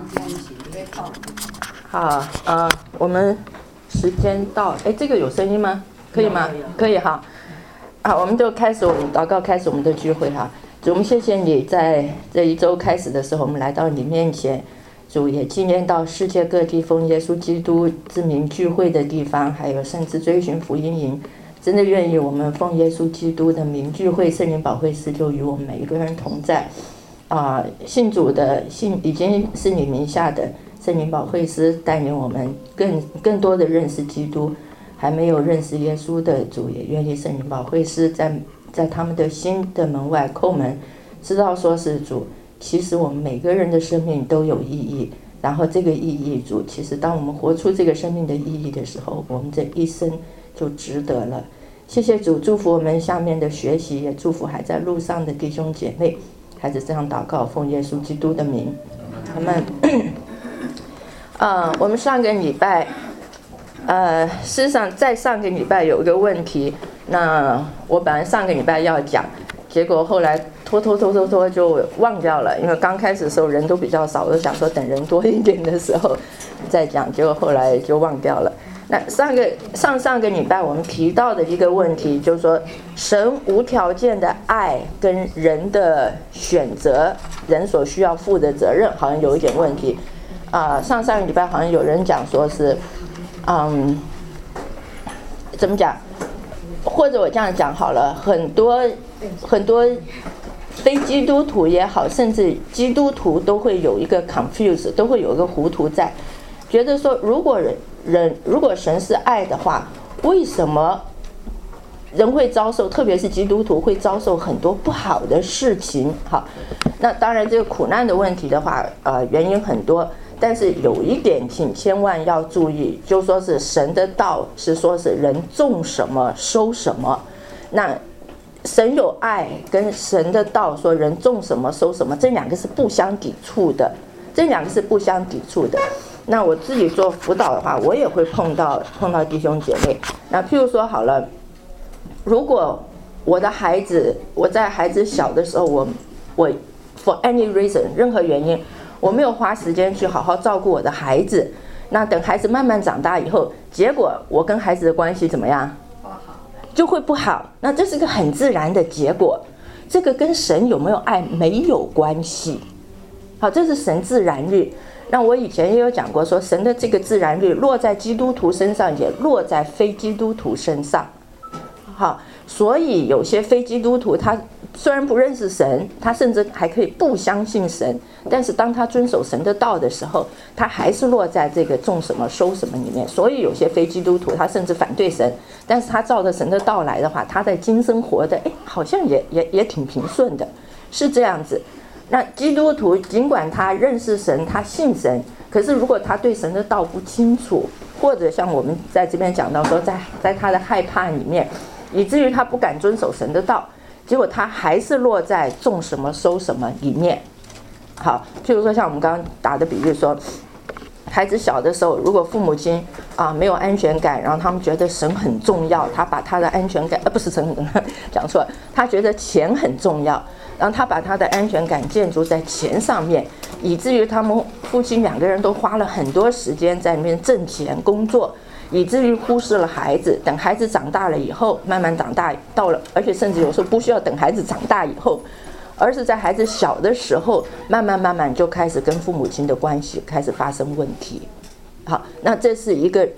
在一起约炮。 好，我们时间到，这个有声音吗？可以吗？可以哈。我们就开始我们祷告，开始我们的聚会哈。主，我们谢谢你在这一周开始的时候，我们来到你面前。主也纪念到世界各地奉耶稣基督之名聚会的地方，还有甚至追寻福音营，真的愿意我们奉耶稣基督的名聚会，圣灵保惠师就与我们每一个人同在。信主的已经是你名下的圣灵保惠师带领我们更多的认识基督，还没有认识耶稣的主也愿意圣灵保惠师在他们的心的门外叩门，知道说是主。其实我们每个人的生命都有意义，然后这个意义主，其实当我们活出这个生命的意义的时候，我们这一生就值得了。谢谢主，祝福我们下面的学习，也祝福还在路上的弟兄姐妹。孩子这样祷告，奉耶稣基督的名，阿们。我们上个礼拜，事实上在上个礼拜有一个问题，那我本来上个礼拜要讲，结果后来拖就忘掉了，因为刚开始的时候人都比较少，我就想说等人多一点的时候再讲，结果后来就忘掉了。那上个礼拜我们提到的一个问题，就是说神无条件的爱跟人的选择，人所需要负的责任好像有一点问题。上个礼拜好像有人讲说是，怎么讲？或者我这样讲好了，很多非基督徒也好，甚至基督徒都会有一个 confuse， 都会有一个糊涂在，觉得说如果神是爱的话，为什么人会遭受，特别是基督徒会遭受很多不好的事情？好，那当然这个苦难的问题的话，原因很多，但是有一点请千万要注意，就说是神的道是说是人种什么收什么，那神有爱跟神的道说人种什么收什么，这两个是不相抵触的，那我自己做辅导的话，我也会碰到弟兄姐妹。那譬如说好了，如果我的孩子，我在孩子小的时候，我 for any reason 任何原因，我没有花时间去好好照顾我的孩子，那等孩子慢慢长大以后，结果我跟孩子的关系怎么样？就会不好。那这是个很自然的结果，这个跟神有没有爱没有关系。好，这是神自然律。那我以前也有讲过，说神的这个自然律落在基督徒身上，也落在非基督徒身上。好，所以有些非基督徒他虽然不认识神，他甚至还可以不相信神，但是当他遵守神的道的时候，他还是落在这个种什么收什么里面。所以有些非基督徒他甚至反对神，但是他照着神的道来的话，他在今生活的好像也挺平顺的，是这样子。那基督徒尽管他认识神，他信神，可是如果他对神的道不清楚，或者像我们在这边讲到说，在他的害怕里面，以至于他不敢遵守神的道，结果他还是落在种什么收什么里面。好，譬如说像我们刚刚打的比喻说，孩子小的时候，如果父母亲没有安全感，然后他们觉得神很重要，他把他的安全感不是神讲错了，他觉得钱很重要，然后他把他的安全感建筑在钱上面，以至于他们夫妻两个人都花了很多时间在里面挣钱工作，以至于忽视了孩子。等孩子长大了以后，慢慢长大到了，而且甚至有时候不需要等孩子长大以后，而是在孩子小的时候，慢慢就开始跟父母亲的关系开始发生问题。好，那这是一个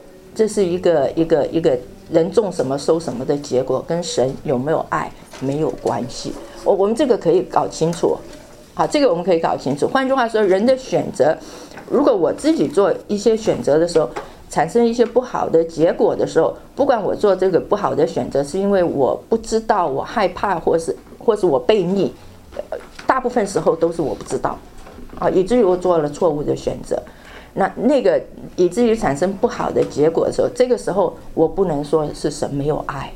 人种什么收什么的结果，跟神有没有爱没有关系。我们这个可以搞清楚。好，这个我们可以搞清楚。换句话说，人的选择，如果我自己做一些选择的时候，产生一些不好的结果的时候，不管我做这个不好的选择是因为我不知道，我害怕，或是我悖逆，大部分时候都是我不知道，以至于我做了错误的选择。那个以至于产生不好的结果的时候，这个时候我不能说是神没有爱，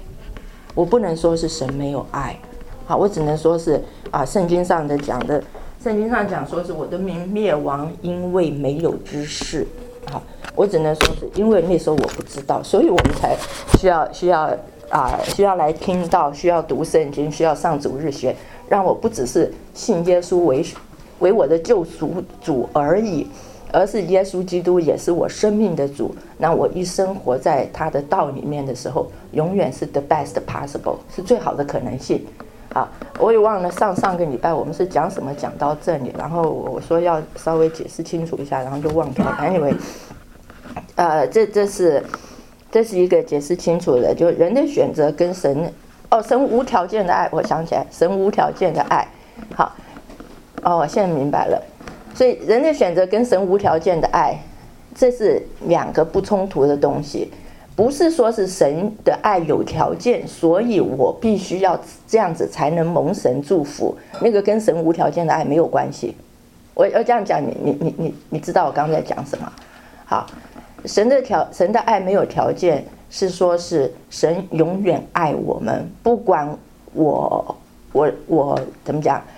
好，我只能说是圣经上讲说是我的民灭亡，因为没有知识。好，我只能说是因为那时候我不知道，所以我们才需要来听到，需要读圣经，需要上主日学，让我不只是信耶稣为我的救赎主而已， 而是耶稣基督也是我生命的主。那我一生活在他的道里面的时候，永远是 the best possible， 是最好的可能性。好，我也忘了上个礼拜我们是讲什么，讲到这里，然后我说要稍微解释清楚一下，然后就忘掉了。Anyway，这是一个解释清楚的，就人的选择跟神无条件的爱，我想起来，神无条件的爱。好，我现在明白了。所以人的选择跟神无条件的爱，这是两个不冲突的东西。不是说是神的爱有条件，所以我必须要这样子才能蒙神祝福，那个跟神无条件的爱没有关系。我要这样讲，你知道我刚才在讲什么？好，神的爱没有条件，是说是神永远爱我们，不管我怎么讲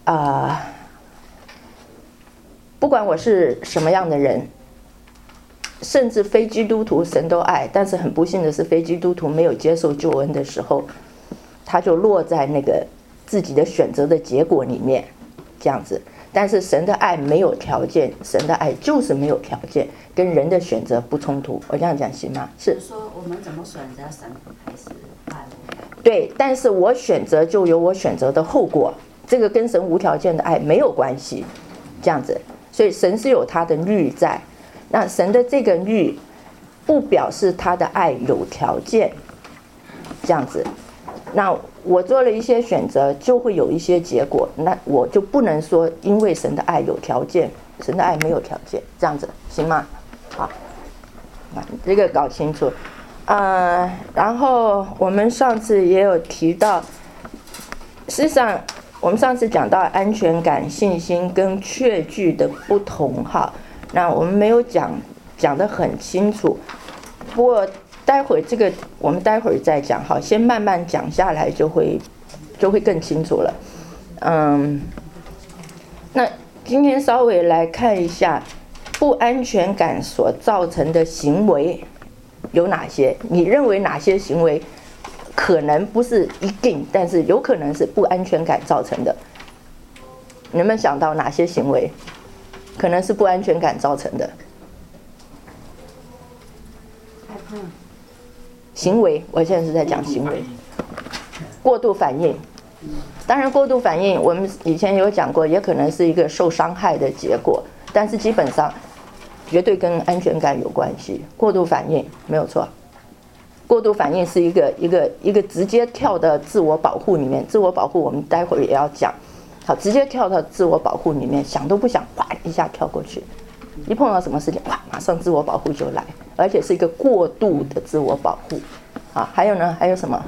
不管我是什么样的人。甚至非基督徒神都爱，但是很不幸的是，非基督徒没有接受救恩的时候，他就落在那个自己的选择的结果里面，这样子。但是神的爱没有条件，神的爱就是没有条件，跟人的选择不冲突。我这样讲行吗？是。 说我们怎么选择神还是爱我？ 对，但是我选择就有我选择的后果，这个跟神无条件的爱没有关系，这样子。所以神是有他的律在。那神的这个律不表示他的爱有条件，这样子。那我做了一些选择，就会有一些结果。那我就不能说因为神的爱有条件，神的爱没有条件，这样子行吗？好，这个搞清楚。然后我们上次也有提到，事实上我们上次讲到安全感、信心跟确据的不同哈。那我们没有讲得很清楚，不过待会这个我们待会儿再讲，好，先慢慢讲下来就会更清楚了。那今天稍微来看一下不安全感所造成的行为有哪些？你认为哪些行为可能不是一定，但是有可能是不安全感造成的？你们想到哪些行为？可能是不安全感造成的行为，我现在是在讲行为。过度反应，当然过度反应我们以前有讲过，也可能是一个受伤害的结果，但是基本上绝对跟安全感有关系。过度反应没有错，过度反应是一个直接跳到自我保护里面。自我保护我们待会儿也要讲。好，直接跳到自我保护里面，想都不想，哗一下跳过去。一碰到什么事情，哇，马上自我保护就来，而且是一个过度的自我保护。啊，还有呢？还有什么？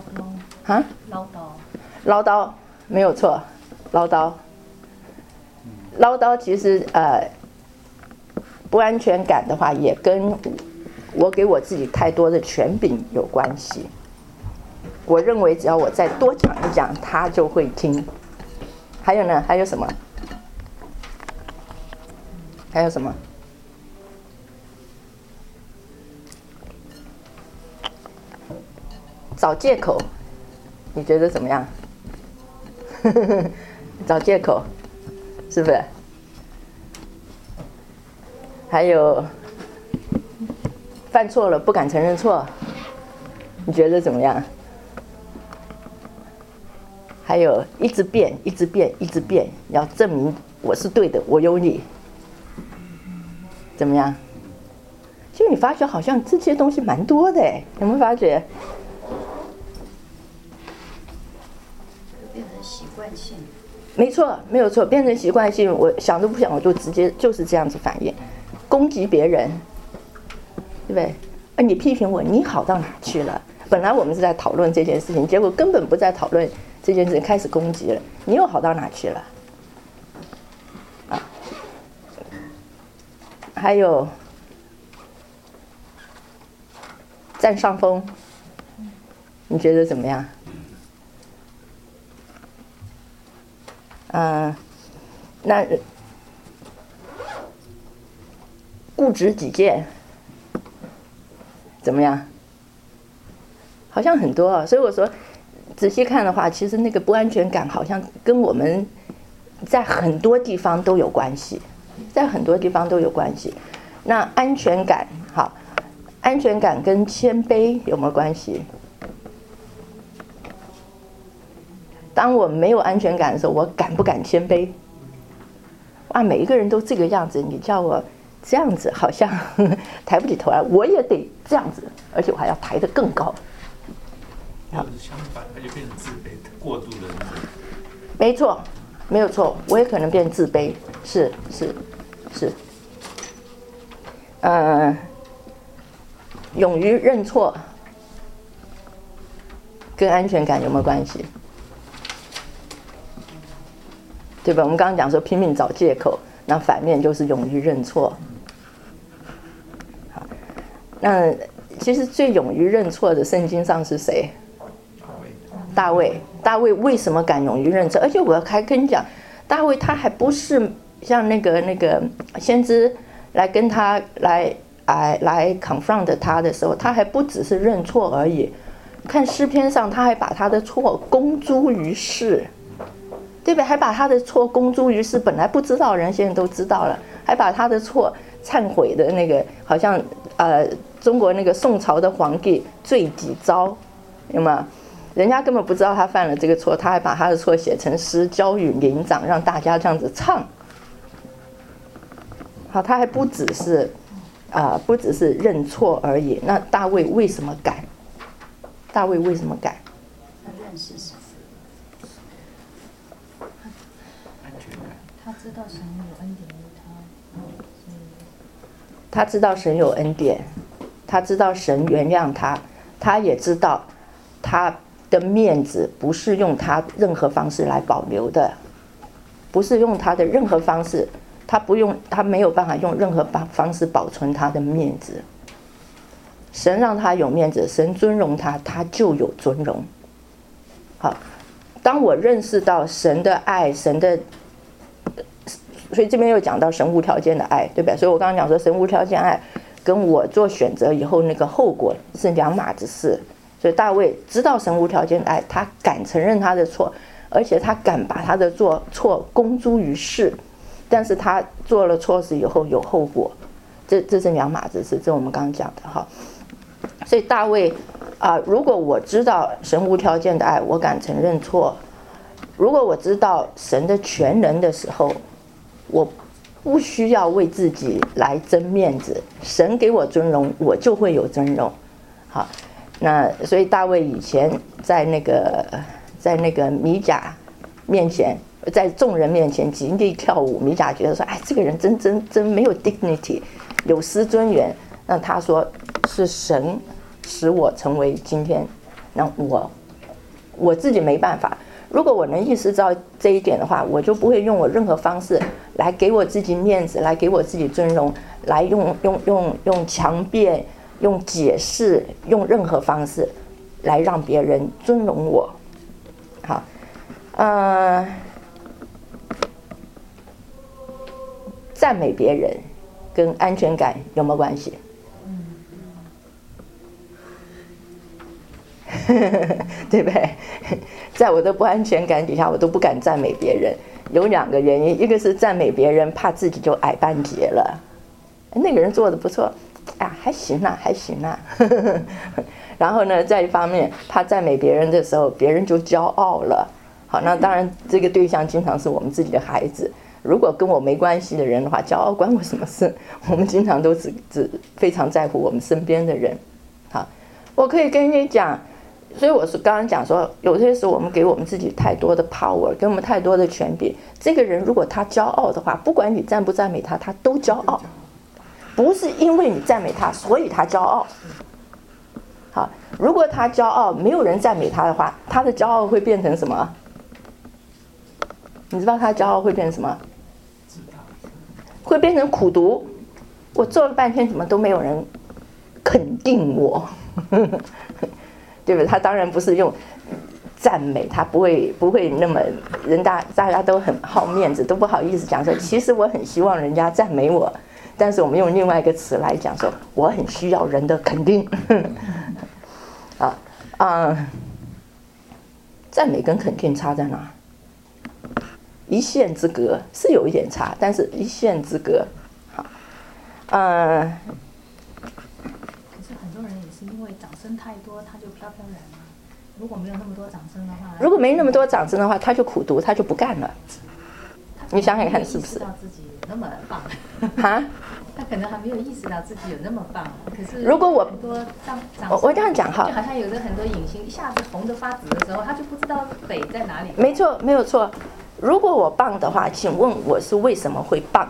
唠叨，没有错，唠叨其实不安全感的话，也跟我给我自己太多的权柄有关系。我认为只要我再多讲一讲，他就会听。还有呢？还有什么？还有什么？找借口，你觉得怎么样？找借口，是不是？还有犯错了不敢承认错，你觉得怎么样？还有一直变，要证明我是对的，我有理，怎么样？其实你发觉好像这些东西蛮多的，有没有发觉？ 变成习惯性。 没错，没有错，变成习惯性。我想都不想，我就直接就是这样子反应，攻击别人，对不对？你批评我，你好到哪去了？本来我们是在讨论这件事情，结果根本不在讨论这件事情，开始攻击了，你又好到哪去了？啊，还有占上风，你觉得怎么样？那固执己见怎么样？好像很多啊，所以我说仔细看的话，其实那个不安全感好像跟我们在很多地方都有关系。 在很多地方都有关系。那安全感，好，安全感跟谦卑有没有关系？当我没有安全感的时候，我敢不敢谦卑？哇，每一个人都这个样子，你叫我这样子，好像抬不起头来，我也得这样子，而且我还要抬得更高。 或者是相反，他就变成自卑，过度的那种。 没错，没有错，我也可能变自卑，是。勇于认错跟安全感有没有关系？对吧？我们刚刚讲说拼命找借口，那反面就是勇于认错。好，那其实最勇于认错的圣经上是谁？大卫。大卫为什么敢勇于认错？而且我还跟你讲，大卫他还不是像那个先知来跟他来 confront 他的时候，他还不只是认错而已。看诗篇上，他还把他的错公诸于世，对不对？还把他的错公诸于世，本来不知道人现在都知道了，还把他的错忏悔的那个，好像中国那个宋朝的皇帝罪己昭，有没有？人家根本不知道他犯了这个错，他还把他的错写成诗，交与灵长，让大家这样子唱。好，他还不只是认错而已。那大卫为什么敢？大卫为什么敢？ 他认识神， 安全感。 他知道神有恩典于他， 他知道神有恩典，他知道神原谅他，他也知道他的面子不是用他任何方式来保留的，不是用他的任何方式，他没有办法用任何方式保存他的面子。神让他有面子，神尊荣他，他就有尊荣。好，当我认识到神的爱，神的，所以这边又讲到神无条件的爱，对不对？所以我刚刚讲说神无条件爱跟我做选择以后那个后果是两码子事。所以大卫知道神无条件的爱，他敢承认他的错，而且他敢把他的错公诸于世。但是他做了错事以后有后果，这是两码子事，这我们刚刚讲的哈。所以大卫如果我知道神无条件的爱，我敢承认错；如果我知道神的全能的时候，我不需要为自己来争面子，神给我尊荣，我就会有尊荣。好，那所以大卫以前在那个米甲面前，在众人面前极力跳舞，米甲觉得说，哎，这个人真没有 dignity， 有失尊严。那他说是神使我成为今天，那我自己没办法。如果我能意识到这一点的话，我就不会用我任何方式来给我自己面子，来给我自己尊荣，来用强辩、用解释、用任何方式来让别人尊荣我。好，赞美别人跟安全感有没有关系？对不对？在我的不安全感底下，我都不敢赞美别人。有两个原因，一个是赞美别人，怕自己就矮半截了。那个人做的不错，啊，还行啦，还行啦。然后呢，在一方面，怕赞美别人的时候，别人就骄傲了。好，那当然，这个对象经常是我们自己的孩子。如果跟我没关系的人的话，骄傲关我什么事？我们经常都只非常在乎我们身边的人。好，我可以跟你讲。所以我是刚刚讲说，有些时候我们给我们自己太多的 power， 给我们太多的权柄。这个人如果他骄傲的话，不管你赞不赞美他，他都骄傲。不是因为你赞美他，所以他骄傲。好，如果他骄傲，没有人赞美他的话，他的骄傲会变成什么？你知道他骄傲会变成什么？会变成苦读。我做了半天，怎么都没有人肯定我？对不对？他当然不是用赞美，他不会那么大家都很好面子，都不好意思讲说，其实我很希望人家赞美我，但是我们用另外一个词来讲说，我很需要人的肯定。赞美跟肯定差在哪？ 一线之隔，是有一点差，但是一线之隔。好， 可是很多人也是因为掌声太多，他就飘飘然了。如果没有那么多掌声的话， 如果没那么多掌声的话，他就苦读，他就不干了。你想想看是不是？ 意识到自己有那么棒哈？ 他可能还没有意识到自己有那么棒，可是如果我很多掌声， 我这样讲哈， 就好像有着很多影星一下子红得发紫的时候，他就不知道北在哪里。 没错，没有错。如果我棒的话，请问我是为什么会棒？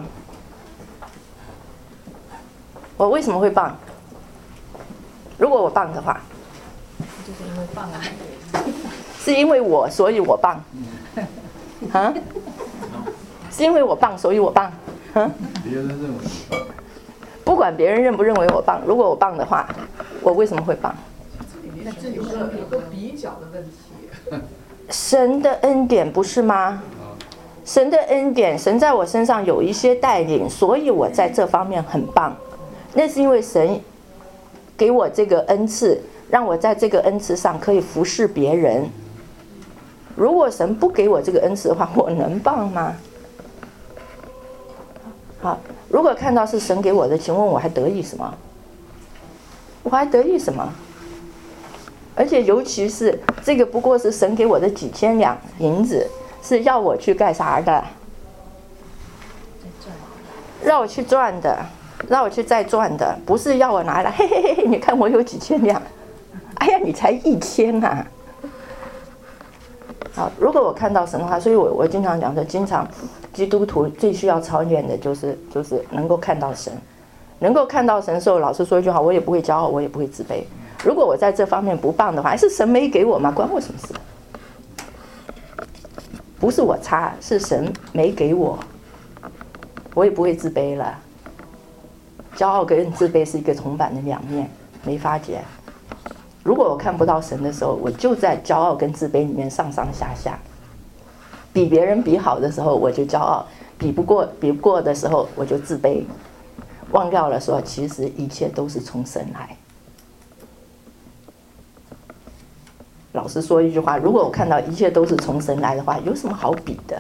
我为什么会棒？如果我棒的话， 就是因为棒啊， 是因为我，所以我棒。啊？是因为我棒，所以我棒。啊？ 别人认为你棒， 不管别人认不认为我棒，如果我棒的话，我为什么会棒？ 那这有个比较的问题。 神的恩典不是吗？神的恩典，神在我身上有一些带领，所以我在这方面很棒。那是因为神给我这个恩赐，让我在这个恩赐上可以服侍别人。如果神不给我这个恩赐的话，我能棒吗？好，如果看到是神给我的，请问我还得意什么？我还得意什么？而且尤其是这个不过是神给我的几千两银子，是要我去干啥的？让我去赚的，让我去再赚的，不是要我拿来，嘿嘿嘿嘿，你看我有几千两，哎呀，你才1000啊！好，如果我看到神的话，所以我经常讲的，经常基督徒最需要操练的就是能够看到神，能够看到神的时候，老实说一句话，我也不会骄傲，我也不会自卑。如果我在这方面不棒的话，是神没给我吗？关我什么事？不是我差，是神没给我，我也不会自卑了。骄傲跟自卑是一个铜板的两面，没法解。如果我看不到神的时候，我就在骄傲跟自卑里面上上下下。比别人比好的时候，我就骄傲；比不过的时候，我就自卑。忘掉了说，其实一切都是从神来。老实说一句话，如果我看到一切都是从神来的话，有什么好比的？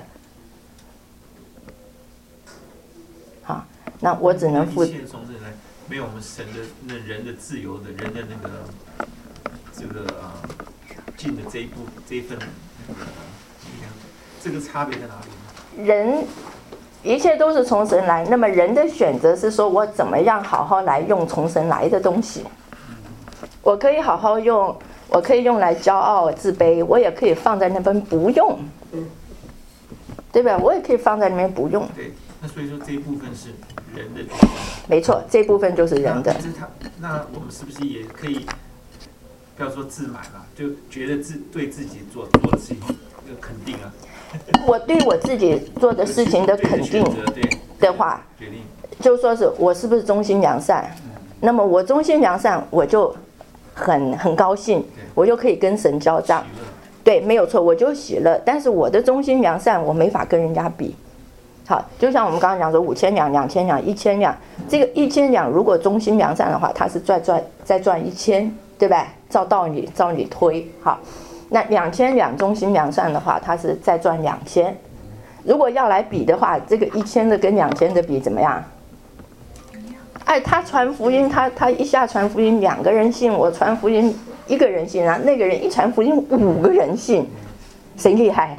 好，那我只能负。 一切从神来，没有我们神的那人的自由的人的那个这个尽的这一份那个力量，这个差别在哪里呢？ 人一切都是从神来，那么人的选择是说我怎么样好好来用从神来的东西。我可以好好用，我可以用来骄傲自卑，我也可以放在那边不用，对吧？我也可以放在那边不用。 对，那所以说这一部分是人的。 没错，这部分就是人的。 那我们是不是也可以，不要说自满了，就觉得对自己做的事情肯定啊？ 我对我自己做的事情的肯定的话，就说是我是不是忠心良善？那么我忠心良善，我就很高兴，我就可以跟神交账。对，没有错，我就喜乐。但是我的忠心良善，我没法跟人家比。好，就像我们刚刚讲说5000两、2000两、1000两，这个1000两如果忠心良善的话，它是再赚1000，对吧？照理推，好。那2000两忠心良善的话，它是再赚2000。如果要来比的话，这个1000的跟2000的比怎么样？哎，他传福音，他一下传福音2个人信，我传福音1个人信啊，那个人一传福音5个人信，谁厉害？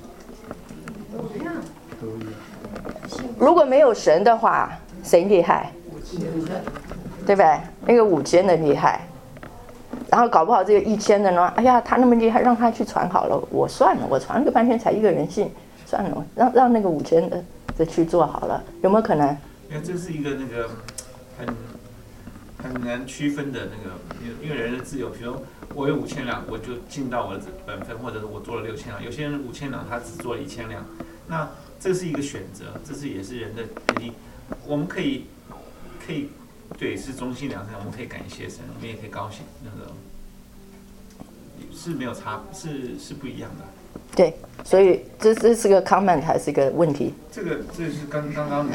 如果没有神的话，谁厉害？对不对？那个5000的厉害。然后搞不好这个1000的呢，哎呀，他那么厉害，让他去传好了，我算了，我传了个半天才1个人信，算了，让那个5000的去做好了，有没有可能？ 因为这是一个那个很难区分的那个，因为人的自由，比如我有5000两，我就尽到我的本分，或者是我做了6000两，有些人5000两他只做了1000两，那这是一个选择，这也是人的决定，我们可以。对，是忠心良善，我们可以感谢神，我们也可以高兴，那个是没有差，是不一样的。 对，所以这是个 comment 还是一个问题？ 这是刚刚你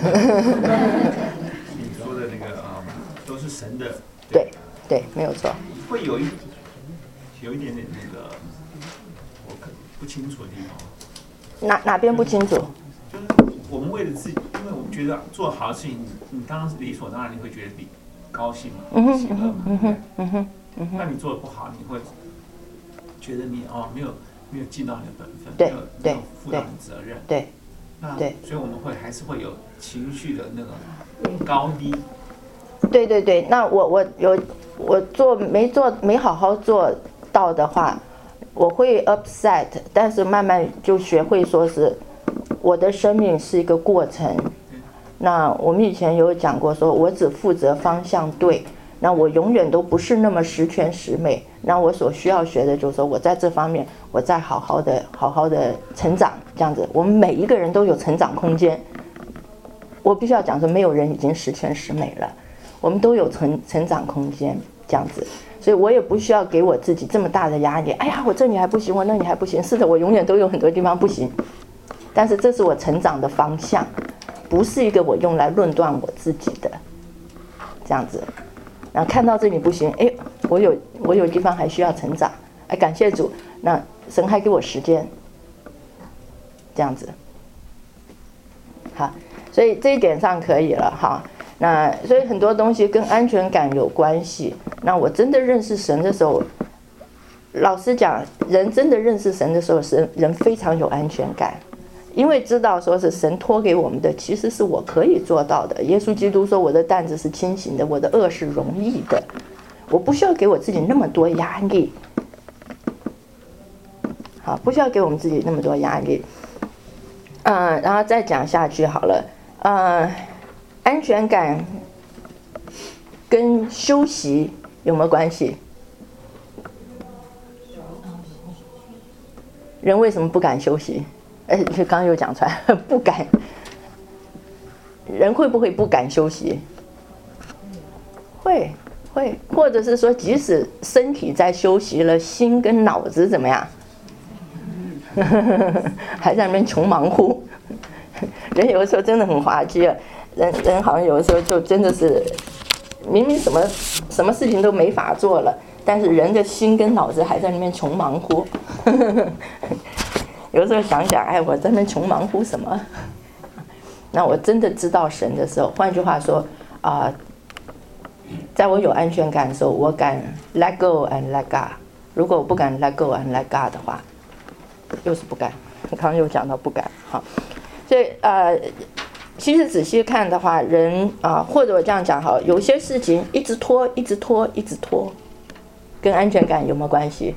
说的那个都是神的。 对，没有错。 会有一点点那个我不清楚的地方。 哪边不清楚？ 就是我们为了自己，因为我们觉得做好的事情，你当然是理所当然，你会觉得高兴嘛，喜乐嘛，那你做的不好，你会觉得你没有尽到你的本分，没有负到你的责任， 对， 那所以我们还是会有情绪的那个高低。 对，那我没好好做到的话，我会 upset， 但是慢慢就学会说是我的生命是一个过程。那我们以前有讲过，说我只负责方向对，那我永远都不是那么十全十美。那我所需要学的就是说我在这方面我在好好的成长，这样子。我们每一个人都有成长空间。我必须要讲说，没有人已经十全十美了，我们都有成长空间，这样子。所以我也不需要给我自己这么大的压力。哎呀，我这里还不行，我那里还不行。是的，我永远都有很多地方不行，但是这是我成长的方向，不是一个我用来论断我自己的这样子。然后看到这里不行，哎，我有地方还需要成长，哎，感谢主，那神还给我时间，这样子。好，所以这一点上可以了哈。那所以很多东西跟安全感有关系。那我真的认识神的时候，老实讲，人真的认识神的时候，人非常有安全感，因为知道说是神托给我们的，其实是我可以做到的。耶稣基督说：“我的担子是轻省的，我的轭是容易的。”我不需要给我自己那么多压力。好，不需要给我们自己那么多压力。然后再讲下去好了。安全感跟休息有没有关系？人为什么不敢休息？刚刚又讲出来，不敢。人会不会不敢休息？会，或者是说，即使身体在休息了，心跟脑子怎么样？还在那边穷忙乎。人有的时候真的很滑稽啊。人好像有的时候就真的是明明什么事情都没法做了，但是人的心跟脑子还在那边穷忙乎。有的时候想想，哎，我在那边穷忙乎什么？那我真的知道神的时候，换句话说在我有安全感的时候，我敢 let go and let God。如果我不敢 let go and let God 的话，又是不敢。刚刚又讲到不敢，好，所以其实仔细看的话，人或者我这样讲好，有些事情一直拖，跟安全感有没有关系？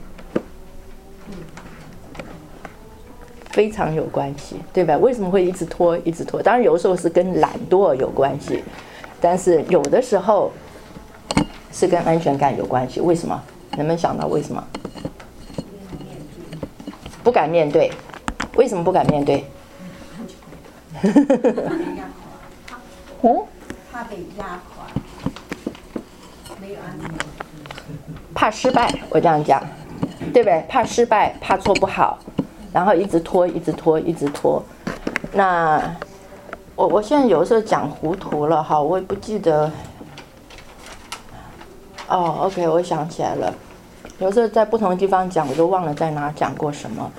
非常有关系，对吧？为什么会一直拖？当然有的时候是跟懒惰有关系，但是有的时候是跟安全感有关系。为什么？能不能想到为什么？不敢面对。为什么不敢面对？ 怕被压垮，没有安全感。 怕失败，我这样讲，对不对？怕失败，怕做不好，然后一直拖。那我现在有时候讲糊涂了哈，我也不记得。OK， 我想起来了。有时候在不同的地方讲，我都忘了在哪讲过什么。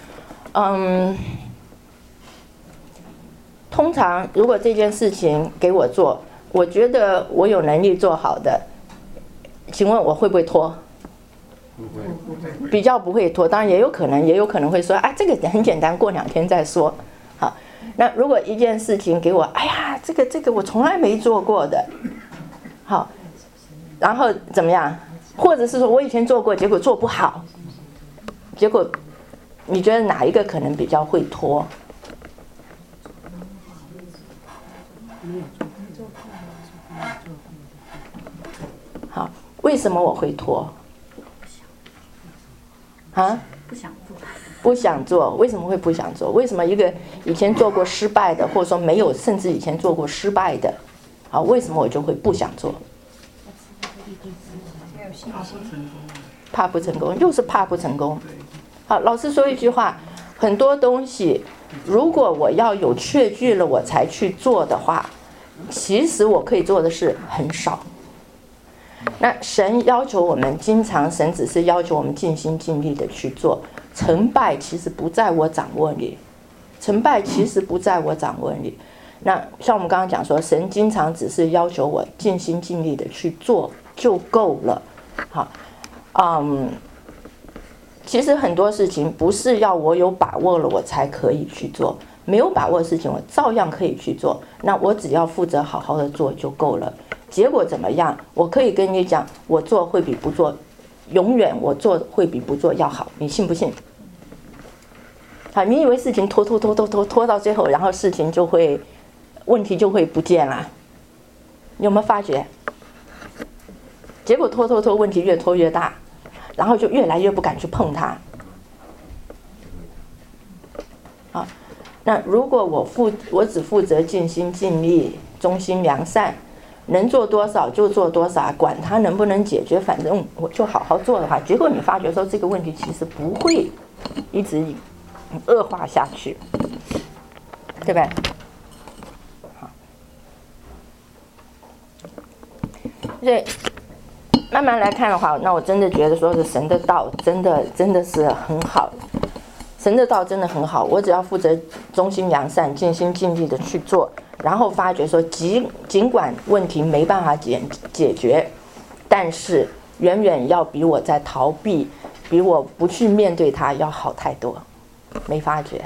通常如果这件事情给我做，我觉得我有能力做好的，请问我会不会拖？ 不会， 比较不会拖。当然也有可能会说，这个很简单，过2天再说。好，那如果一件事情给我，哎呀，这个我从来没做过的，好，然后怎么样？或者是说我以前做过，结果做不好，结果你觉得哪一个可能比较会拖？好，为什么我会拖？不想做。为什么会不想做？为什么一个以前做过失败的，或者说没有，甚至以前做过失败的，好，为什么我就会不想做？怕不成功，又是怕不成功。好，老师说一句话，很多东西，如果我要有确据了我才去做的话，其实我可以做的事很少。那神要求我们经常，神只是要求我们尽心尽力的去做，成败其实不在我掌握里， 成败其实不在我掌握里。那像我们刚刚讲说，神经常只是要求我尽心尽力的去做就够了。好，其实很多事情不是要我有把握了我才可以去做，没有把握的事情我照样可以去做。那我只要负责好好的做就够了。结果怎么样？我可以跟你讲，我做会比不做，永远我做会比不做要好，你信不信？好，你以为事情拖到最后，然后事情就会问题就会不见了？你有没有发觉？结果拖，问题越拖越大，然后就越来越不敢去碰它。好，那如果我只负责尽心尽力、忠心良善，能做多少就做多少，管它能不能解决，反正我就好好做的话，结果你发觉说这个问题其实不会一直恶化下去，对吧？好，所以慢慢来看的话，那我真的觉得说是神的道真的是很好，神的道真的很好。我只要负责忠心良善、尽心尽力的去做，然后发觉说尽管问题没办法解决，但是远远要比我在逃避、比我不去面对它要好太多。没发觉。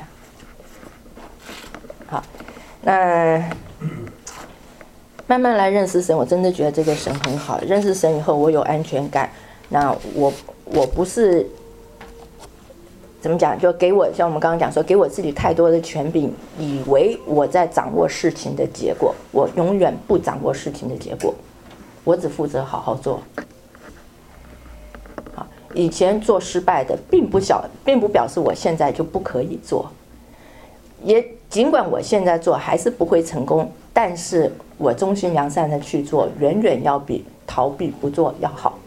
好，那慢慢来认识神，我真的觉得这个神很好。认识神以后，我有安全感。那我不是怎么讲，就给我像我们刚刚讲说，给我自己太多的权柄，以为我在掌握事情的结果，我永远不掌握事情的结果，我只负责好好做。以前做失败的并不表示我现在就不可以做，也尽管我现在做还是不会成功，但是我忠心良善的去做，远远要比逃避不做要好。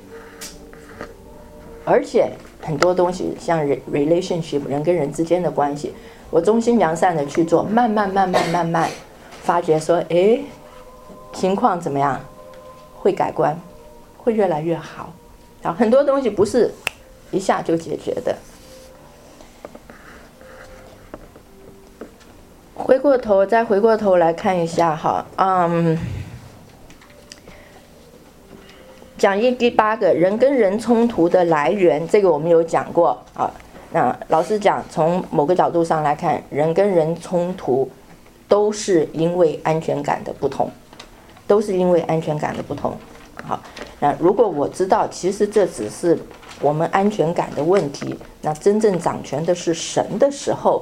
而且很多东西像 relationship 人跟人之间的关系，我忠心良善的去做，慢慢发觉说，情况怎么样，会改观，会越来越好。很多东西不是一下就解决的。再回过头来看一下哈，讲义第8个人跟人冲突的来源，这个我们有讲过啊。那老师讲，从某个角度上来看，人跟人冲突都是因为安全感的不同，好，那如果我知道其实这只是我们安全感的问题，那真正掌权的是神的时候，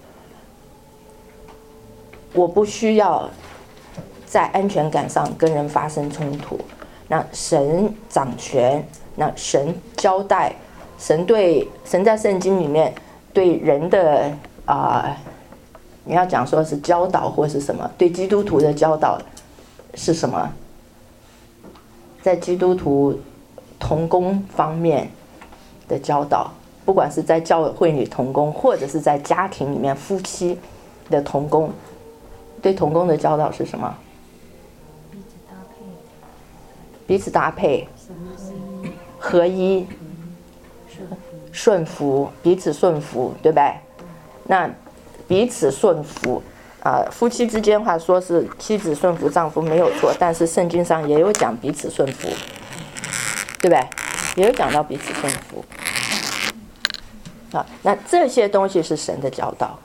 我不需要在安全感上跟人发生冲突。那神掌权，那神交代，神在圣经里面对人的你要讲说是教导或是什么，对基督徒的教导是什么？在基督徒同工方面的教导，不管是在教会里同工，或者是在家庭里面夫妻的同工，对同工的教导是什么？彼此搭配，合一，顺服，彼此顺服，对不对？那彼此顺服夫妻之间话说是妻子顺服丈夫没有错，但是圣经上也有讲彼此顺服，对不对？也有讲到彼此顺服。那这些东西是神的教导，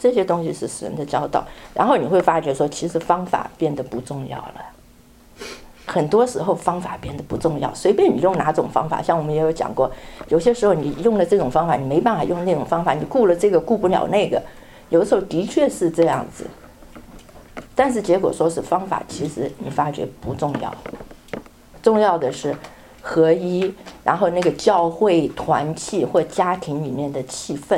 然后你会发觉说，其实方法变得不重要了。很多时候方法变得不重要，随便你用哪种方法，像我们也有讲过，有些时候你用了这种方法，你没办法用那种方法，你顾了这个顾不了那个，有的时候的确是这样子。但是结果说是方法，其实你发觉不重要，重要的是合一，然后那个教会团契或家庭里面的气氛，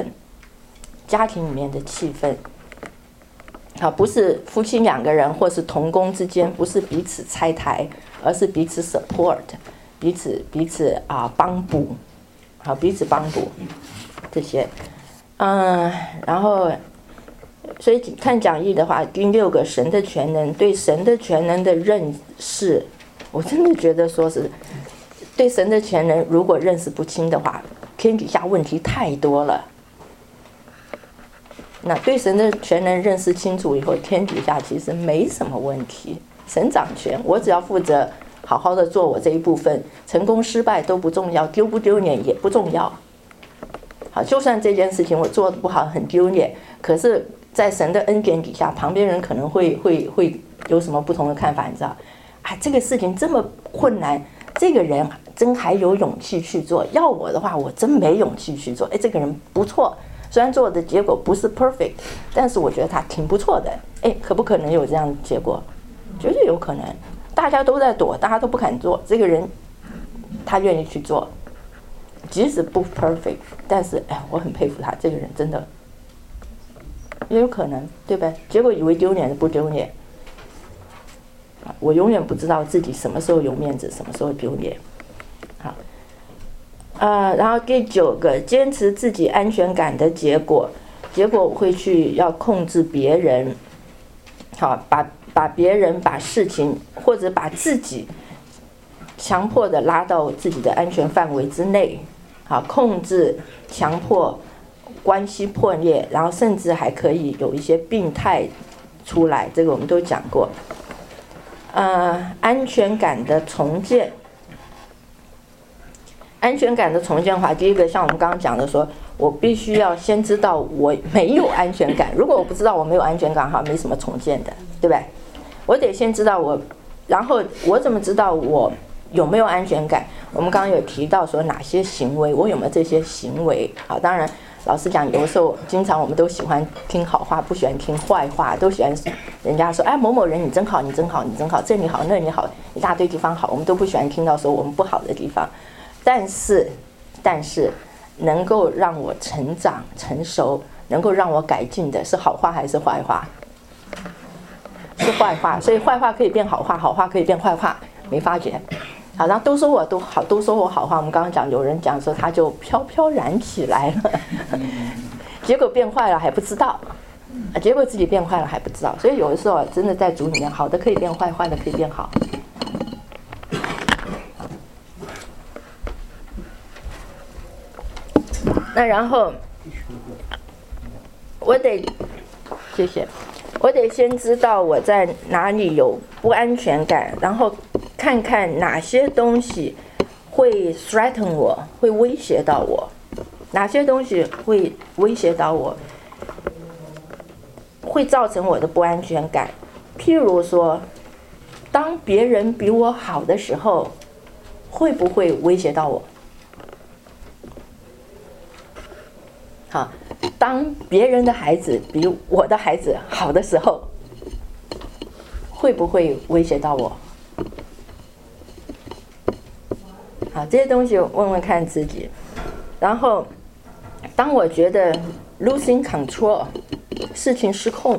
不是夫妻2个人或是同工之间，不是彼此拆台，而是彼此 support， 彼此帮补，彼此帮补这些，然后所以看讲义的话，第6个神的全能，对神的全能的认识，我真的觉得说是对神的全能，如果认识不清的话，天底下问题太多了。 那对神的全能认识清楚以后，天底下其实没什么问题，神掌权，我只要负责好好的做我这一部分，成功失败都不重要，丢不丢脸也不重要。好，就算这件事情我做的不好，很丢脸，可是在神的恩典底下，旁边人可能会有什么不同的看法，你知道？哎，这个事情这么困难，这个人真还有勇气去做，要我的话，我真没勇气去做。哎，这个人不错。虽然做的结果不是 perfect， 但是我觉得他挺不错的。哎，可不可能有这样的结果？绝对有可能。大家都在躲，大家都不敢做，这个人他愿意去做，即使不 perfect， 但是哎，我很佩服他，这个人真的也有可能，对吧？结果以为丢脸的不丢脸，我永远不知道自己什么时候有面子，什么时候丢脸。好。然后第9个，坚持自己安全感的结果我会去要控制别人，好，把别人把事情或者把自己强迫的拉到自己的安全范围之内，好，控制强迫关系破裂，然后甚至还可以有一些病态出来，这个我们都讲过。安全感的重建。安全感的重建的话，第一个像我们刚刚讲的说，我必须要先知道我没有安全感。如果我不知道我没有安全感，哈，没什么重建的，对吧？我得先知道我，然后我怎么知道我有没有安全感？我们刚刚有提到说哪些行为，我有没有这些行为？好，当然老实讲，有的时候经常我们都喜欢听好话，不喜欢听坏话，都喜欢人家说，哎，某某人你真好，你真好，你真好，这里好那里好，一大堆地方好，我们都不喜欢听到说我们不好的地方。但是能够让我成长成熟，能够让我改进的是好话还是坏话？是坏话，所以坏话可以变好话，好话可以变坏话，没发觉？好，然后都说我都好，都说我好话。我们刚刚讲，有人讲说他就飘飘然起来了，结果变坏了还不知道，结果自己变坏了还不知道。所以有的时候真的在主里面，好的可以变坏，坏的可以变好。那然后我得先知道我在哪里有不安全感，然后看看哪些东西会 threaten 我，会威胁到我，哪些东西会威胁到我，会造成我的不安全感。譬如说，当别人比我好的时候，会不会威胁到我？好，当别人的孩子比我的孩子好的时候，会不会威胁到我？好，这些东西问问看自己。然后，当我觉得 losing control， 事情失控，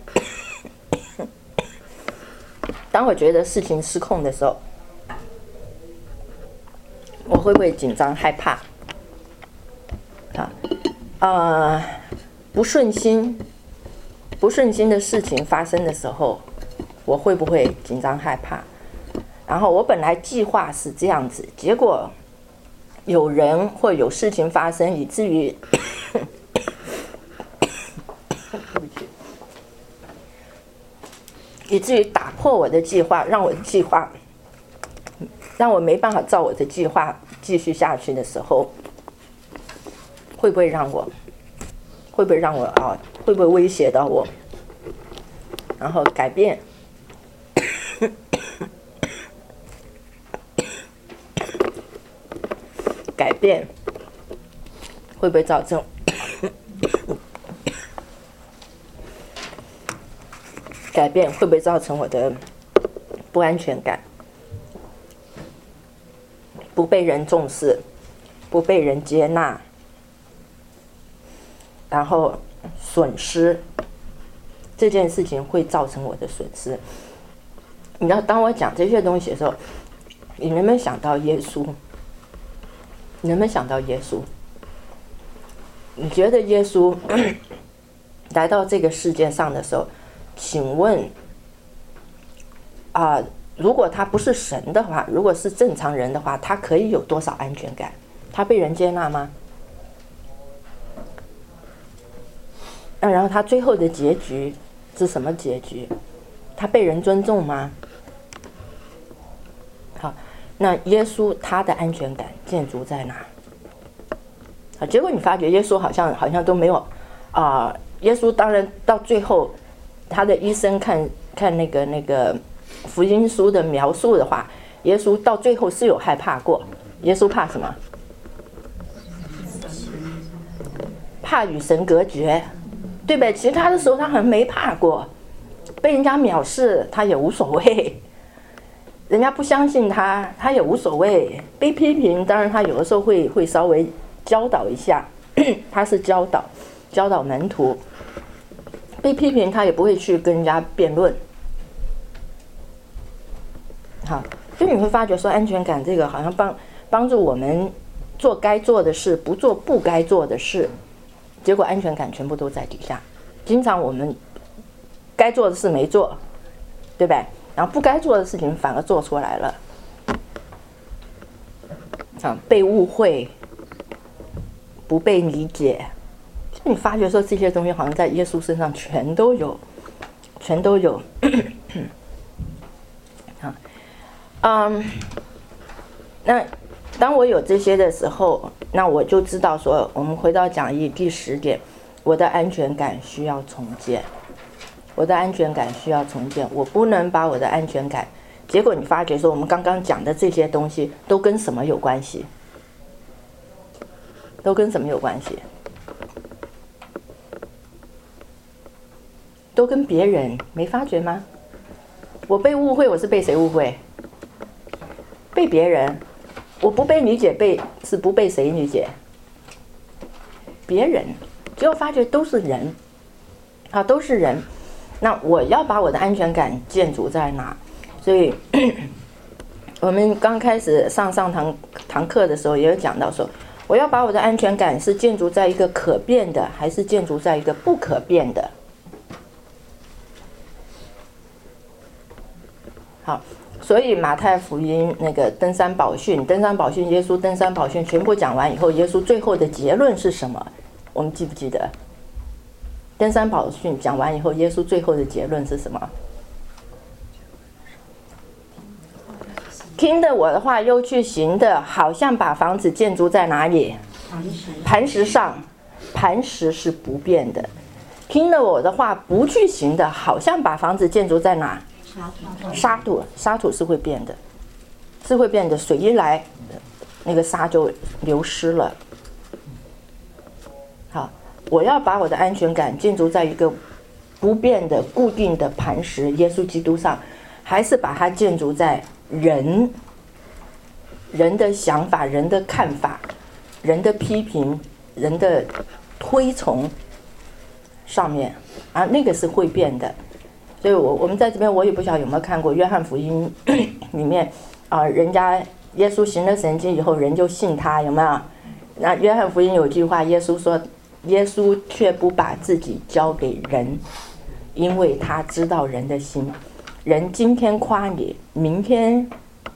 当我觉得事情失控的时候，我会不会紧张害怕？不顺心的事情发生的时候，我会不会紧张害怕？然后我本来计划是这样子，结果有人或有事情发生，以至于打破我的计划，让我没办法照我的计划继续下去的时候，会不会让我会不会威胁到我？然后改变会不会造成改变会不会造成我的不安全感？不被人重视，不被人接纳，然后损失，这件事情会造成我的损失。你知道，当我讲这些东西的时候，你能不能想到耶稣？你能不能想到耶稣？你觉得耶稣来到这个世界上的时候，请问如果他不是神的话，如果是正常人的话，他可以有多少安全感？他被人接纳吗？ 那然后他最后的结局是什么结局？他被人尊重吗？好，那耶稣他的安全感建筑在哪？啊，结果你发觉耶稣好像都没有耶稣当然到最后，他的医生看那个福音书的描述的话，耶稣到最后是有害怕过。耶稣怕什么？怕与神隔绝，对不对？其他的时候他好像没怕过，被人家藐视他也无所谓，人家不相信他也无所谓，被批评当然他有的时候会稍微教导一下，他是教导门徒，被批评他也不会去跟人家辩论。好，所以你会发觉说安全感这个好像帮助我们做该做的事，不做不该做的事，结果安全感全部都在底下。经常我们该做的事没做，对不对？然后不该做的事情反而做出来了，被误会，不被理解。你发觉说这些东西好像在耶稣身上全都有。那当我有这些的时候，那我就知道说，我们回到讲义第10点，我的安全感需要重建。我的安全感需要重建，我不能把我的安全感，结果你发觉说我们刚刚讲的这些东西都跟什么有关系？都跟什么有关系？都跟别人，没发觉吗？我被误会，我是被谁误会？被别人。我不被理解，是不被谁理解？别人。结果发觉都是人，都是人。那我要把我的安全感建筑在哪？所以我们刚开始上堂课的时候也有讲到说，我要把我的安全感是建筑在一个可变的，还是建筑在一个不可变的？好，所以马太福音那个登山宝训，耶稣登山宝训全部讲完以后，耶稣最后的结论是什么？我们记不记得？登山宝训讲完以后，耶稣最后的结论是什么？听的我的话又去行的，好像把房子建筑在哪里？磐石上。磐石是不变的。听了我的话不去行的，好像把房子建筑在哪？沙土。沙土是会变的，是会变的。水一来，那个沙就流失了。好，我要把我的安全感建筑在一个不变的固定的磐石耶稣基督上，还是把它建筑在人的想法、人的看法、人的批评、人的推崇上面啊？那个是会变的。所以我们在这边，我也不晓得有没有看过约翰福音里面人家耶稣行了神迹以后，人就信他，有没有？那约翰福音有句话，耶稣说，耶稣却不把自己交给人，因为他知道人的心。人今天夸你，明天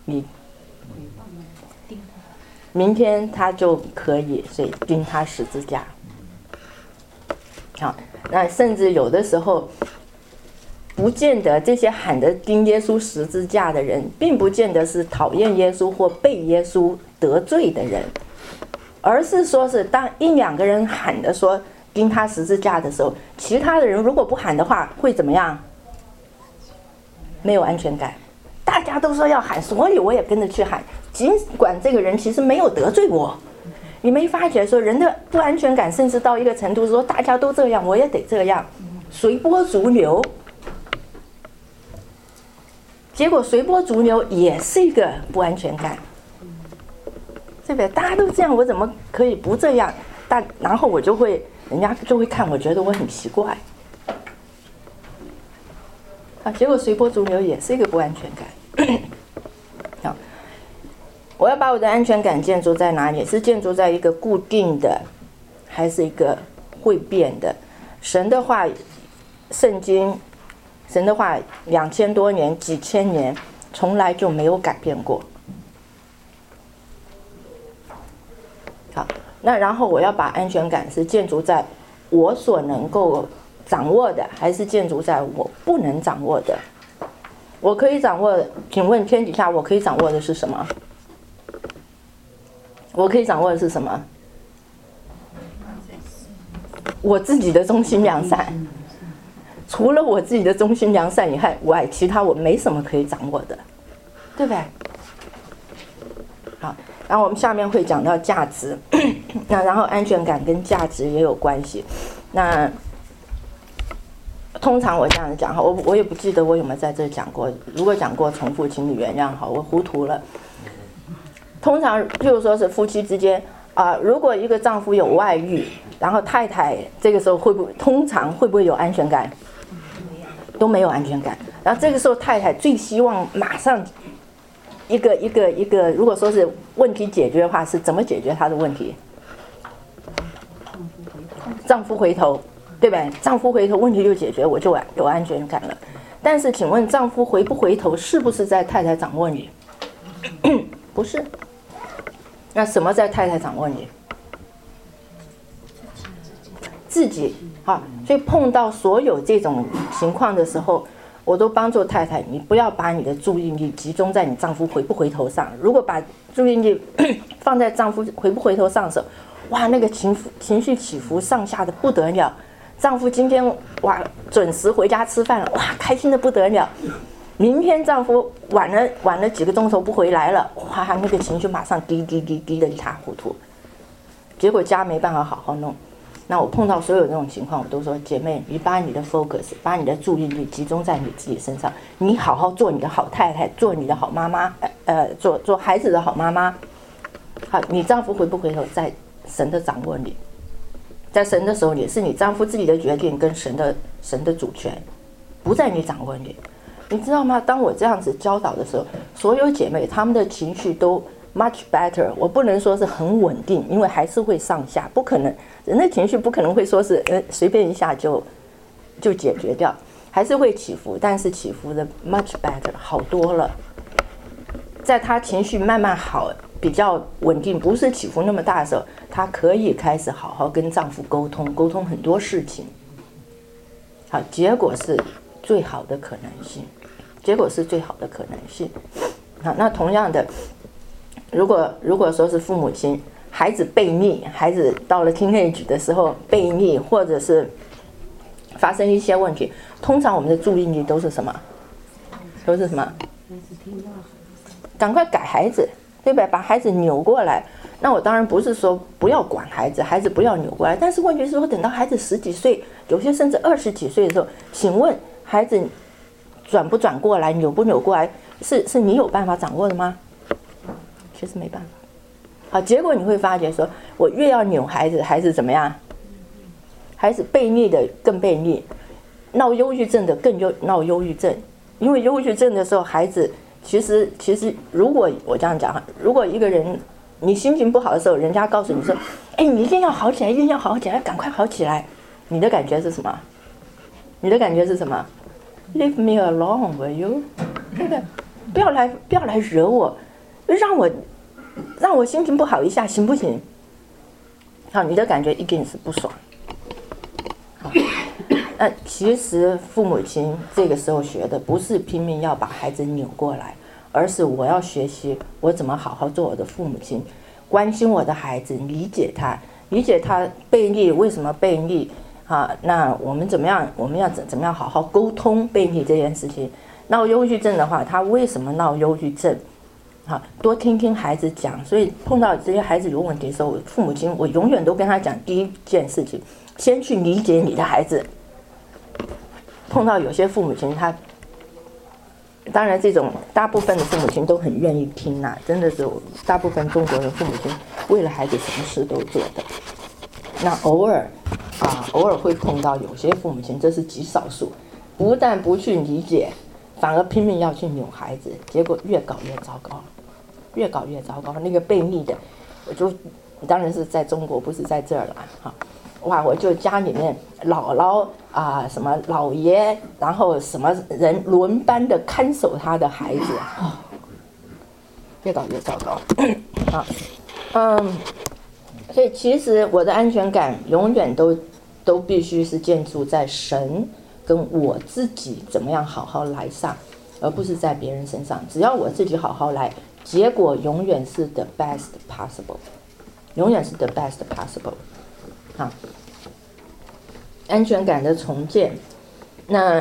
他就可以，所以钉他十字架。好，那甚至有的时候，不见得这些喊着钉耶稣十字架的人，并不见得是讨厌耶稣或被耶稣得罪的人，而是说是当1-2个人喊的说钉他十字架的时候，其他的人如果不喊的话，会怎么样？没有安全感。大家都说要喊，所以我也跟着去喊，尽管这个人其实没有得罪我。你没发觉说人的不安全感甚至到一个程度，说大家都这样我也得这样，随波逐流。结果随波逐流也是一个不安全感，对不对？大家都这样，我怎么可以不这样？然后人家就会看我，觉得我很奇怪。结果随波逐流也是一个不安全感。好，我要把我的安全感建筑在哪里？是建筑在一个固定的，还是一个会变的？神的话，圣经，神的话2000多年、几千年，从来就没有改变过。好，那然后我要把安全感是建筑在我所能够掌握的，还是建筑在我不能掌握的？我可以掌握的，请问天底下我可以掌握的是什么？我可以掌握的是什么？我自己的中心良善。除了我自己的中心良善以外，其他我没什么可以掌握的，对不对？好，然后我们下面会讲到价值，那然后安全感跟价值也有关系。那通常我这样子讲哈，我也不记得我有没有在这讲过，如果讲过重复，请你原谅哈，我糊涂了。通常譬如说是夫妻之间如果一个丈夫有外遇，然后太太这个时候通常会不会有安全感？都没有安全感。然后这个时候太太最希望马上一个，如果说是问题解决的话，是怎么解决她的问题？丈夫回头，对不对？丈夫回头，问题就解决，我就有安全感了。但是请问丈夫回不回头，是不是在太太掌握里？不是。那什么在太太掌握里？自己。好，所以碰到所有这种情况的时候，我都帮助太太，你不要把你的注意力集中在你丈夫回不回头上。如果把注意力放在丈夫回不回头上的时候，哇，那个情绪起伏上下的不得了。丈夫今天哇准时回家吃饭了，哇开心的不得了。明天丈夫晚了几个钟头不回来了，哇那个情绪马上滴的一塌糊涂，结果家没办法好好弄。那我碰到所有这种情况，我都说姐妹，你把你的 focus， 把你的注意力集中在你自己身上，你好好做你的好太太，做你的好妈妈，做孩子的好妈妈。好，你丈夫回不回头，在神的掌握里，在神的手里，是你丈夫自己的决定跟神的主权，不在你掌握里。你知道吗？当我这样子教导的时候，所有姐妹她们的情绪都 much better。我不能说是很稳定，因为还是会上下，不可能，人的情绪不可能会说是随便一下就解决掉，还是会起伏，但是起伏的 much better 好多了。在她情绪慢慢好，比较稳定，不是起伏那么大的时候，她可以开始好好跟丈夫沟通很多事情。好，结果是最好的可能性。好，那同样的，如果说是父母亲，孩子悖逆，孩子到了 teenage 的时候悖逆，或者是发生一些问题，通常我们的注意力都是什么？赶快改孩子，对吧？把孩子扭过来。那我当然不是说不要管孩子，孩子不要扭过来，但是问题是说，等到孩子10几岁，有些甚至20几岁的时候，请问孩子转不转过来，扭不扭过来，是你有办法掌握的吗？其实没办法。好，结果你会发觉说，我越要扭孩子，孩子怎么样？孩子悖逆的更悖逆，闹忧郁症的更闹忧郁症。因为忧郁症的时候，孩子其实如果我这样讲，如果一个人你心情不好的时候，人家告诉你说，哎，你一定要好起来，一定要好起来，赶快好起来，你的感觉是什么？Leave me alone, will you？ 对不对？不要来惹我，让我心情不好一下，行不行？好，你的感觉一定是不爽。好，那其实父母亲这个时候学的不是拼命要把孩子扭过来，而是我要学习我怎么好好做我的父母亲，关心我的孩子，理解他悖逆为什么悖逆。那我们怎么样好好沟通悖逆这件事情？闹忧郁症的话，他为什么闹忧郁症？多听听孩子讲。所以碰到这些孩子有问题的时候，父母亲我永远都跟他讲第一件事情，先去理解你的孩子。碰到有些父母亲，他当然这种大部分的父母亲都很愿意听真的是大部分中国的父母亲为了孩子什么事都做的。那偶尔会碰到有些父母亲，这是极少数，不但不去理解，反而拼命要去扭孩子，结果越搞越糟糕。那个悖逆的，我就当然是在中国，不是在这儿了哇，我就家里面姥姥什么姥爷，然后什么人轮班的看守他的孩子越搞越糟糕所以其实我的安全感永远都都必须是建筑在神跟我自己怎么样好好来上，而不是在别人身上。只要我自己好好来，结果永远是 the best possible， 永远是 the best possible。好，安全感的重建。那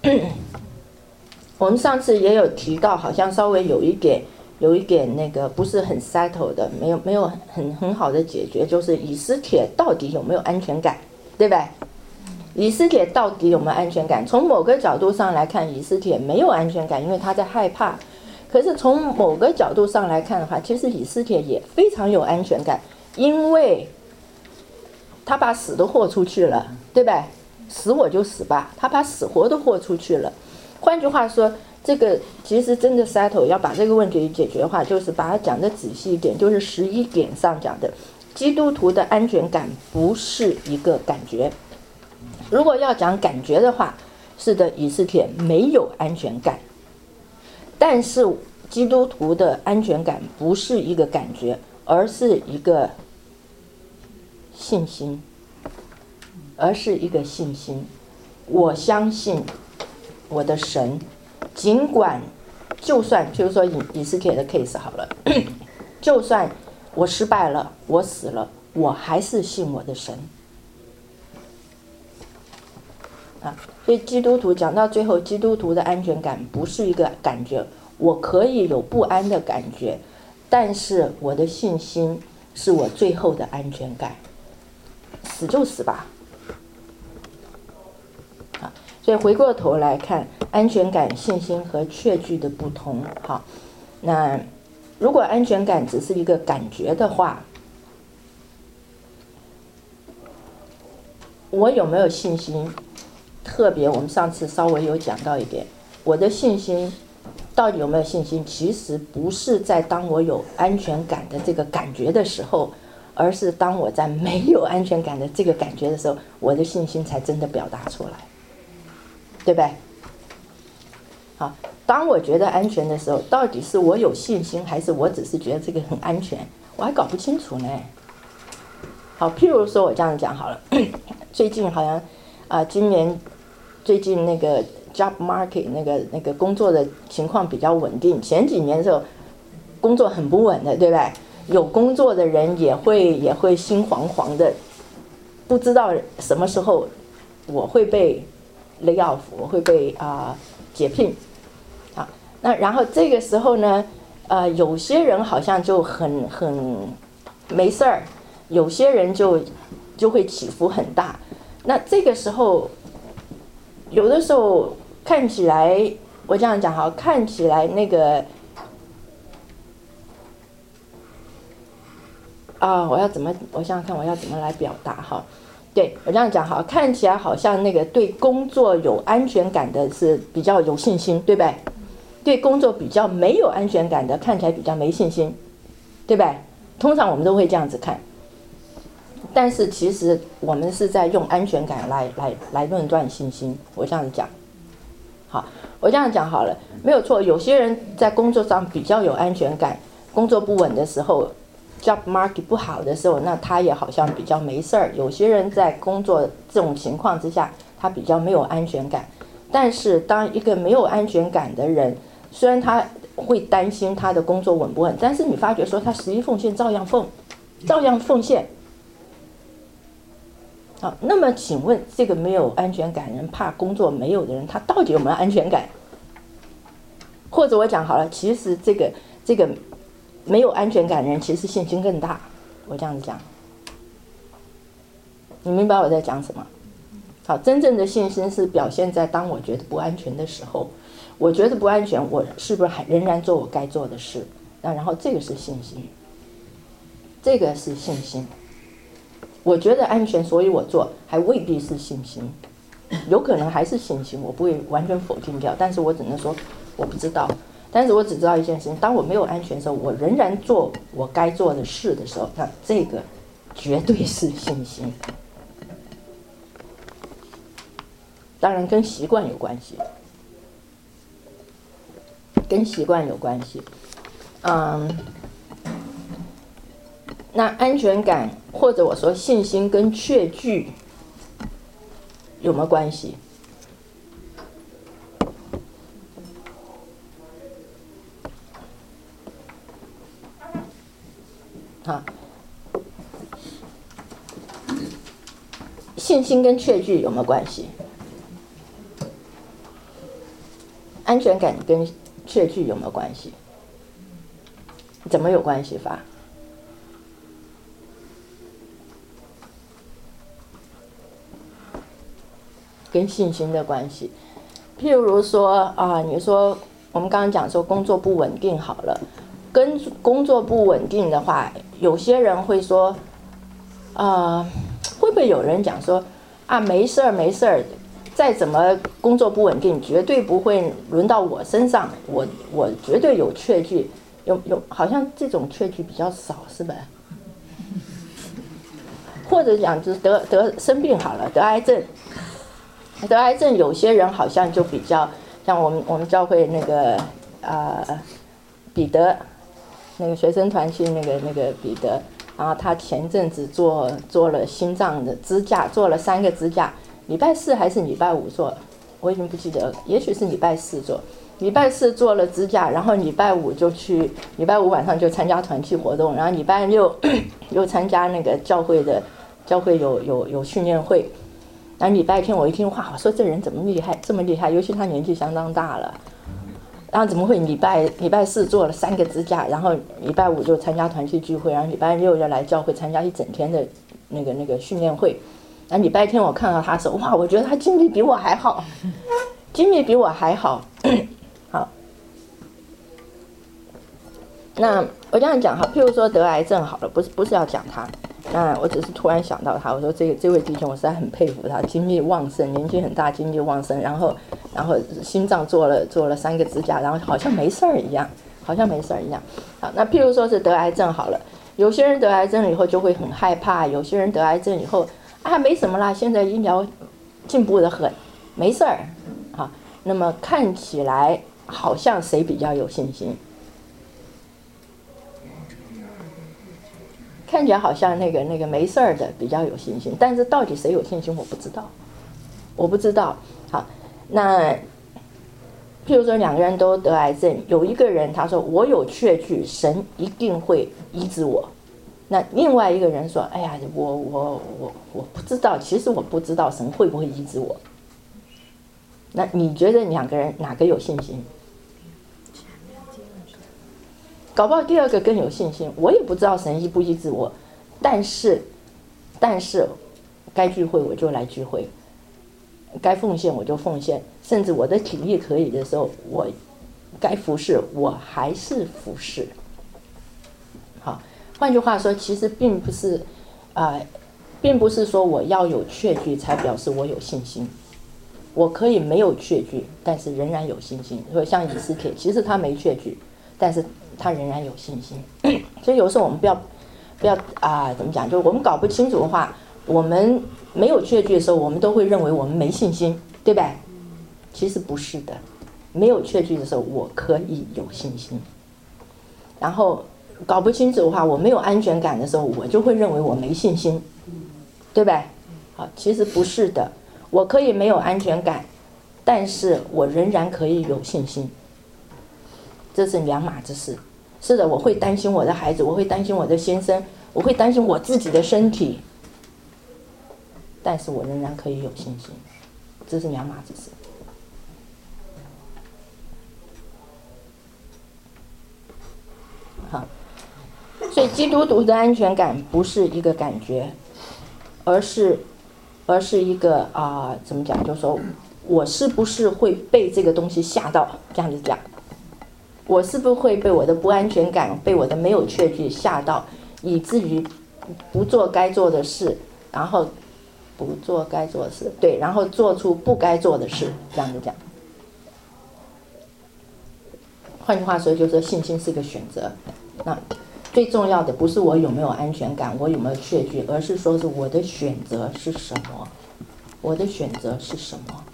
我们上次也有提到，好像稍微有一点那个不是很 settle 的，没有很好的解决，就是以斯帖到底有没有安全感，对吧？以斯帖到底有没有安全感？从某个角度上来看，以斯帖没有安全感，因为他在害怕。可是从某个角度上来看的话，其实以斯帖也非常有安全感，因为他把死都豁出去了，对吧？死我就死吧，他把死活都豁出去了。换句话说，这个其实真的 settle 要把这个问题解决的话，就是把它讲的仔细一点，就是11点上讲的，基督徒的安全感不是一个感觉。如果要讲感觉的话，是的，以斯帖没有安全感，但是基督徒的安全感不是一个感觉，而是一个信心，我相信我的神，尽管就算譬如说以斯帖的 case 好了，就算我失败了，我死了，我还是信我的神啊。所以基督徒讲到最后，基督徒的安全感不是一个感觉，我可以有不安的感觉，但是我的信心是我最后的安全感，死就死吧。所以回过头来看，安全感、信心和确据的不同。好，那如果安全感只是一个感觉的话，我有没有信心？特别我们上次稍微有讲到一点，我的信心到底有没有信心？其实不是在当我有安全感的这个感觉的时候，而是当我在没有安全感的这个感觉的时候，我的信心才真的表达出来。对不对？好，当我觉得安全的时候，到底是我有信心，还是我只是觉得这个很安全？我还搞不清楚呢。好，譬如说我这样讲好了，最近好像今年最近那个 job market 那个工作的情况比较稳定，前几年的时候工作很不稳的，对不对？有工作的人也会心惶惶的，不知道什么时候我会被lay off， 我会被解聘。好，那然后这个时候呢，有些人好像就很没事儿，有些人就会起伏很大。那这个时候，有的时候看起来，我这样讲哈，看起来那个我想想看我要怎么来表达哈。对，我这样讲好，看起来好像那个对工作有安全感的是比较有信心，对吧？对工作比较没有安全感的，看起来比较没信心，对吧？通常我们都会这样子看，但是其实我们是在用安全感来论断信心。我这样子讲，好，我这样讲好了，没有错。有些人在工作上比较有安全感，工作不稳的时候，job market 不好的时候，那他也好像比较没事儿。有些人在工作这种情况之下，他比较没有安全感。但是当一个没有安全感的人，虽然他会担心他的工作稳不稳，但是你发觉说他11奉献照样奉献。好，那么请问这个没有安全感人，怕工作没有的人，他到底有没有安全感？或者我讲好了，其实这个没有安全感的人，其实信心更大。我这样子讲，你明白我在讲什么？好，真正的信心是表现在当我觉得不安全的时候，我觉得不安全，我是不是还仍然做我该做的事？那然后这个是信心，这个是信心。我觉得安全，所以我做，还未必是信心，有可能还是信心，我不会完全否定掉，但是我只能说我不知道。但是我只知道一件事情，当我没有安全的时候，我仍然做我该做的事的时候，那这个绝对是信心。当然跟习惯有关系，那安全感或者我说信心跟确据有没有关系？啊，信心跟确据有没有关系？安全感跟确据有没有关系？怎么有关系法？跟信心的关系。譬如说你说我们刚刚讲说工作不稳定好了，跟工作不稳定的话，有些人会说会不会有人讲说没事儿没事儿，再怎么工作不稳定，绝对不会轮到我身上，我绝对有确据，有好像这种确据比较少，是吧？或者讲就是得生病好了，得癌症，有些人好像就比较像我们教会那个彼得那个学生团去那个彼得，然后他前阵子做了心脏的支架，做了3个支架，礼拜4还是礼拜5做，我已经不记得了，也许是礼拜4做。礼拜4做了支架，然后礼拜5就去，礼拜5晚上就参加团契活动，然后礼拜6又参加那个教会有训练会。然后礼拜天我一听，哇，我说这人怎么厉害，这么厉害，尤其他年纪相当大了，然后怎么会礼拜4做了3个支架，然后礼拜5就参加团契聚会，然后礼拜6要来教会参加一整天的那个训练会。然后礼拜天我看到他的时候，哇，我觉得他精力比我还好，好，那我这样讲哈，譬如说得癌症好了，不是要讲他，那我只是突然想到他，我说这位弟兄我实在很佩服他，精力旺盛，年纪很大，精力旺盛，然后心脏做了3个支架，然后好像没事儿一样，好，那譬如说是得癌症好了，有些人得癌症以后就会很害怕，有些人得癌症以后没什么啦，现在医疗进步得很，没事儿，好，那么看起来好像谁比较有信心？看起来好像那个没事儿的比较有信心，但是到底谁有信心我不知道。好，那譬如说2个人都得癌症，有一个人他说我有确据，神一定会医治我。那另外一个人说，哎呀，我不知道，其实我不知道神会不会医治我。那你觉得2个人哪个有信心？搞不好第2个更有信心，我也不知道神医不医治我，但是该聚会我就来聚会，该奉献我就奉献，甚至我的体力可以的时候，我该服侍我还是服侍。好，换句话说，其实并不是说我要有确据才表示我有信心，我可以没有确据，但是仍然有信心。所以像以斯帖，其实他没确据，但是他仍然有信心。所以有时候我们不要怎么讲，就我们搞不清楚的话，我们没有确据的时候，我们都会认为我们没信心，对吧？其实不是的，没有确据的时候我可以有信心，然后搞不清楚的话，我没有安全感的时候，我就会认为我没信心，对吧？好，其实不是的，我可以没有安全感，但是我仍然可以有信心，这是两码子事。是的，我会担心我的孩子，我会担心我的先生，我会担心我自己的身体，但是我仍然可以有信心，这是两码子事。好，所以基督徒的安全感不是一个感觉，而是一个怎么讲？就是说我是不是会被这个东西吓到？这样子讲，我是不是会被我的不安全感、被我的没有确据吓到，以至于不做该做的事，然后不做该做的事，对，然后做出不该做的事，这样子讲。换句话说，就是说信心是个选择。那最重要的不是我有没有安全感，我有没有确据，而是说是我的选择是什么，我的选择是什么。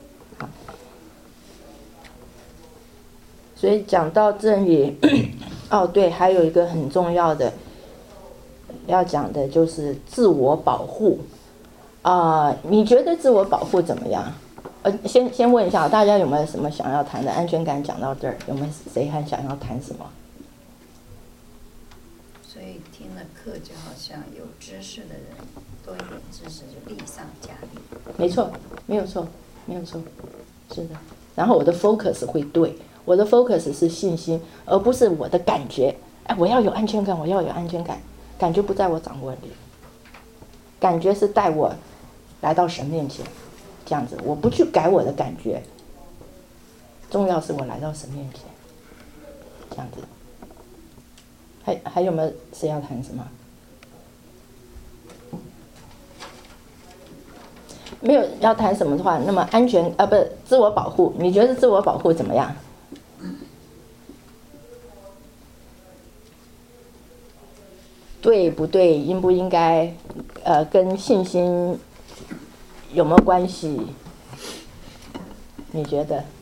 所以讲到这里， 哦，对，还有一个很重要的要讲的就是自我保护。你觉得自我保护怎么样？先问一下大家有没有什么想要谈的？安全感讲到这儿，有没有谁还想要谈什么？ 所以听了课就好像有知识的人多一点知识就力上加力。 没错，没有错，没有错，是的。然后我的 focus 会对，我的 focus 是信心，而不是我的感觉。哎，我要有安全感，我要有安全感，感觉不在我掌握里，感觉是带我来到神面前，这样子，我不去改我的感觉，重要是我来到神面前，这样子。还有没有谁要谈什么？没有要谈什么的话，那么安全不是自我保护，你觉得自我保护怎么样？对不对？应不应该？跟信心有没有关系？你觉得？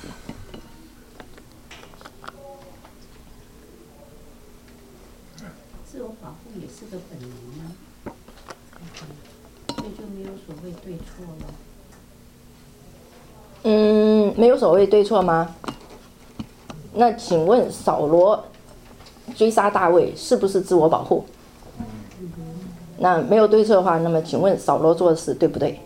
自我保护也是个本能啊，所以就没有所谓对错了。 没有所谓对错吗？那请问扫罗追杀大卫是不是自我保护？那没有对错的话，那么请问扫罗做的事对不对？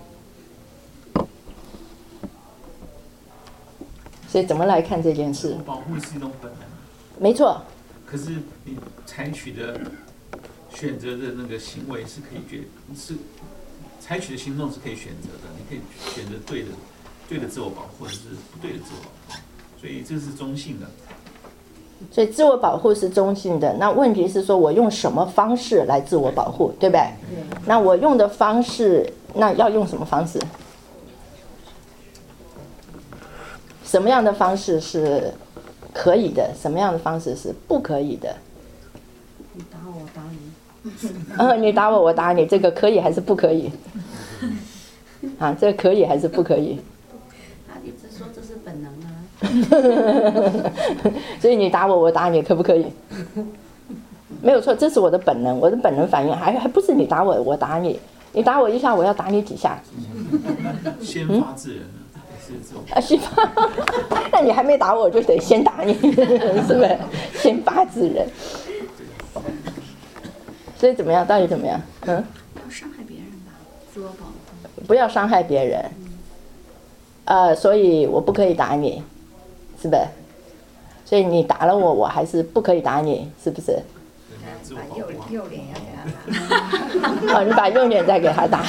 所以怎么来看这件事？ 保护是一种本能， 没错。 可是你采取的选择的那个行为是可以是采取的行动是可以选择的，你可以选择对的自我保护，或者是不对的自我保护，所以这是中性的。 所以自我保护是中性的，那问题是说我用什么方式来自我保护，对不对？那我用的方式，那要用什么方式？什么样的方式是可以的？什么样的方式是不可以的？ 你打我，我打你。 你打我，我打你，这个可以还是不可以？这个可以还是不可以？ 他一直说这是本能啊。 所以你打我，我打你，可不可以？没有错，这是我的本能，我的本能反应，还不是你打我，我打你，你打我一下，我要打你几下。 先发制人是这种。 先发，那你还没打我，就得先打你，是不是？先发制人。所以怎么样？到底怎么样？ 不要伤害别人吧，自我保护。 不要伤害别人。所以我不可以打你，是不是？所以你打了我，我还是不可以打你，是不是？ 把右脸要给他打。 你把右脸再给他打。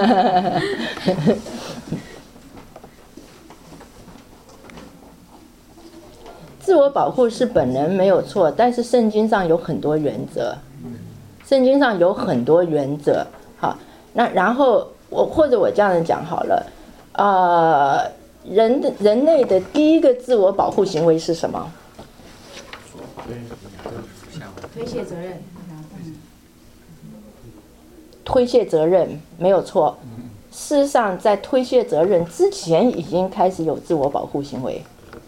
自我保护是本能没有错，但是圣经上有很多原则，圣经上有很多原则。好，那然后或者我这样讲好了，人类的第一个自我保护行为是什么？ 推卸责任。 推卸责任没有错。事实上，在推卸责任之前，已经开始有自我保护行为。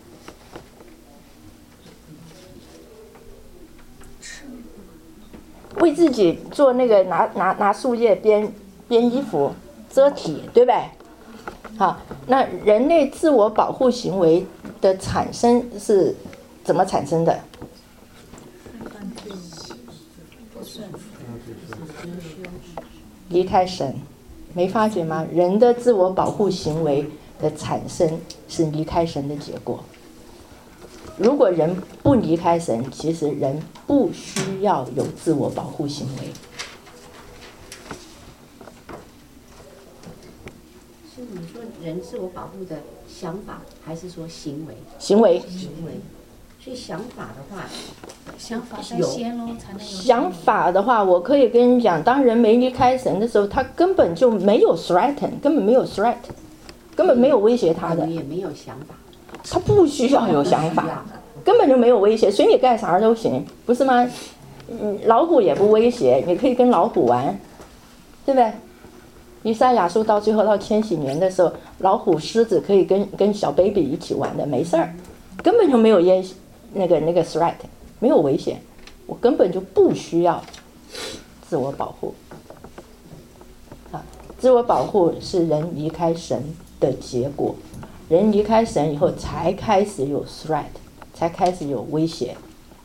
为自己做那个拿树叶编衣服遮体，对不对？好，那人类自我保护行为的产生是怎么产生的？离开神，没发觉吗？人的自我保护行为的产生是离开神的结果。如果人不离开神，其实人不需要有自我保护行为。 是你说人自我保护的想法，还是说行为？ 行为。 所以想法的话， 想法在先咯，才能有想法的话，我可以跟你讲，当人没离开神的时候，他根本就没有 threaten， 根本没有 threat， 根本没有威胁他的。 也没有想法。 他不需要有想法，根本就没有威胁，随你干啥都行，不是吗？老虎也不威胁，你可以跟老虎玩，对不对？以赛亚书到最后到千禧年的时候，老虎、狮子可以跟小 baby 一起玩的，没事儿，根本就没有那个 threat， 没有危险，我根本就不需要自我保护。自我保护是人离开神的结果，人离开神以后才开始有 threat， 才开始有威胁。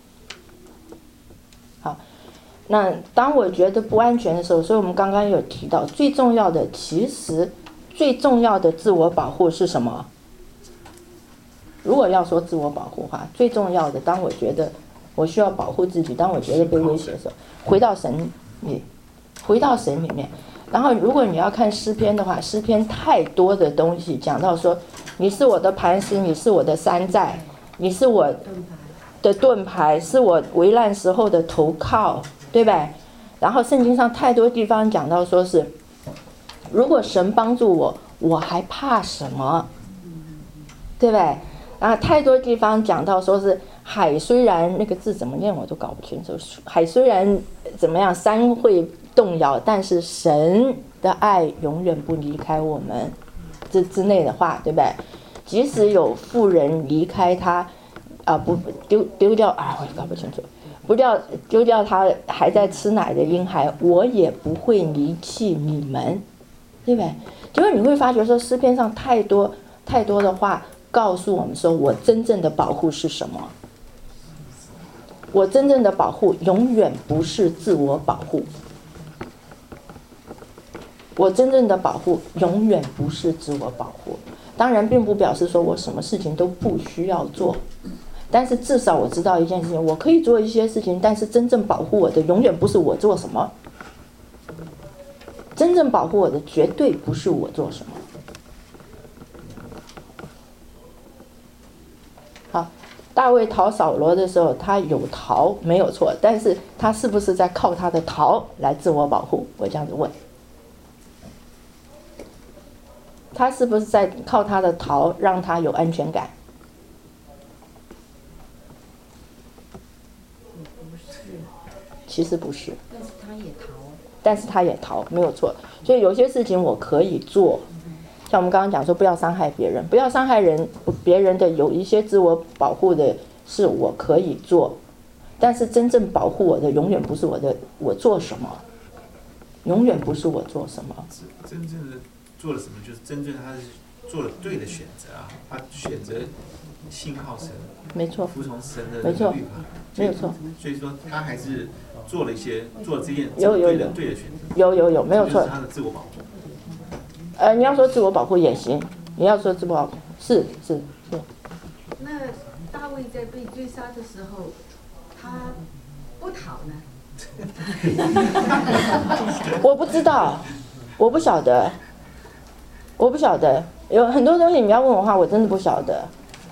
好，那当我觉得不安全的时候，所以我们刚刚有提到，最重要的，其实最重要的自我保护是什么？如果要说自我保护的话，最重要的，当我觉得我需要保护自己，当我觉得被威胁的时候，回到神里，回到神里面。然后如果你要看诗篇的话，诗篇太多的东西讲到说，你是我的磐石，你是我的山寨，你是我的盾牌，是我危难时候的投靠，对吧？然后圣经上太多地方讲到说是，如果神帮助我，我还怕什么？对吧？然后太多地方讲到说是海虽然那个字怎么念我都搞不清楚，海虽然怎么样，山会动摇，但是神的爱永远不离开我们，这之类的话，对吧？即使有妇人离开他，不丢掉我也搞不清楚，丢掉他还在吃奶的婴孩，我也不会离弃你们，对吧？就是你会发觉说诗篇上太多的话告诉我们说，我真正的保护是什么？我真正的保护永远不是自我保护。我真正的保护永远不是自我保护，当然并不表示说我什么事情都不需要做，但是至少我知道一件事情，我可以做一些事情，但是真正保护我的永远不是我做什么，真正保护我的绝对不是我做什么。好，大卫逃扫罗的时候，他有逃没有错，但是他是不是在靠他的逃来自我保护？我这样子问。他是不是在靠他的逃让他有安全感？其实不是。但是他也逃，没有错。所以有些事情我可以做，像我们刚刚讲说不要伤害别人，不要伤害别人的有一些自我保护的是我可以做，但是真正保护我的永远不是我做什么，永远不是我做什么。 真正的做了什么，就是真正他是做了对的选择啊，他选择信靠神， 没错， 服从神的没错， 律法， 没有错。 所以说他还是做了这件对的选择， 有没有错？ 这就是他的自我保护。 你要说自我保护也行，你要说自我保护是。 那大卫在被追杀的时候，他不逃呢？ 我不知道，我不晓得，有很多东西你要问我的话，我真的不晓得。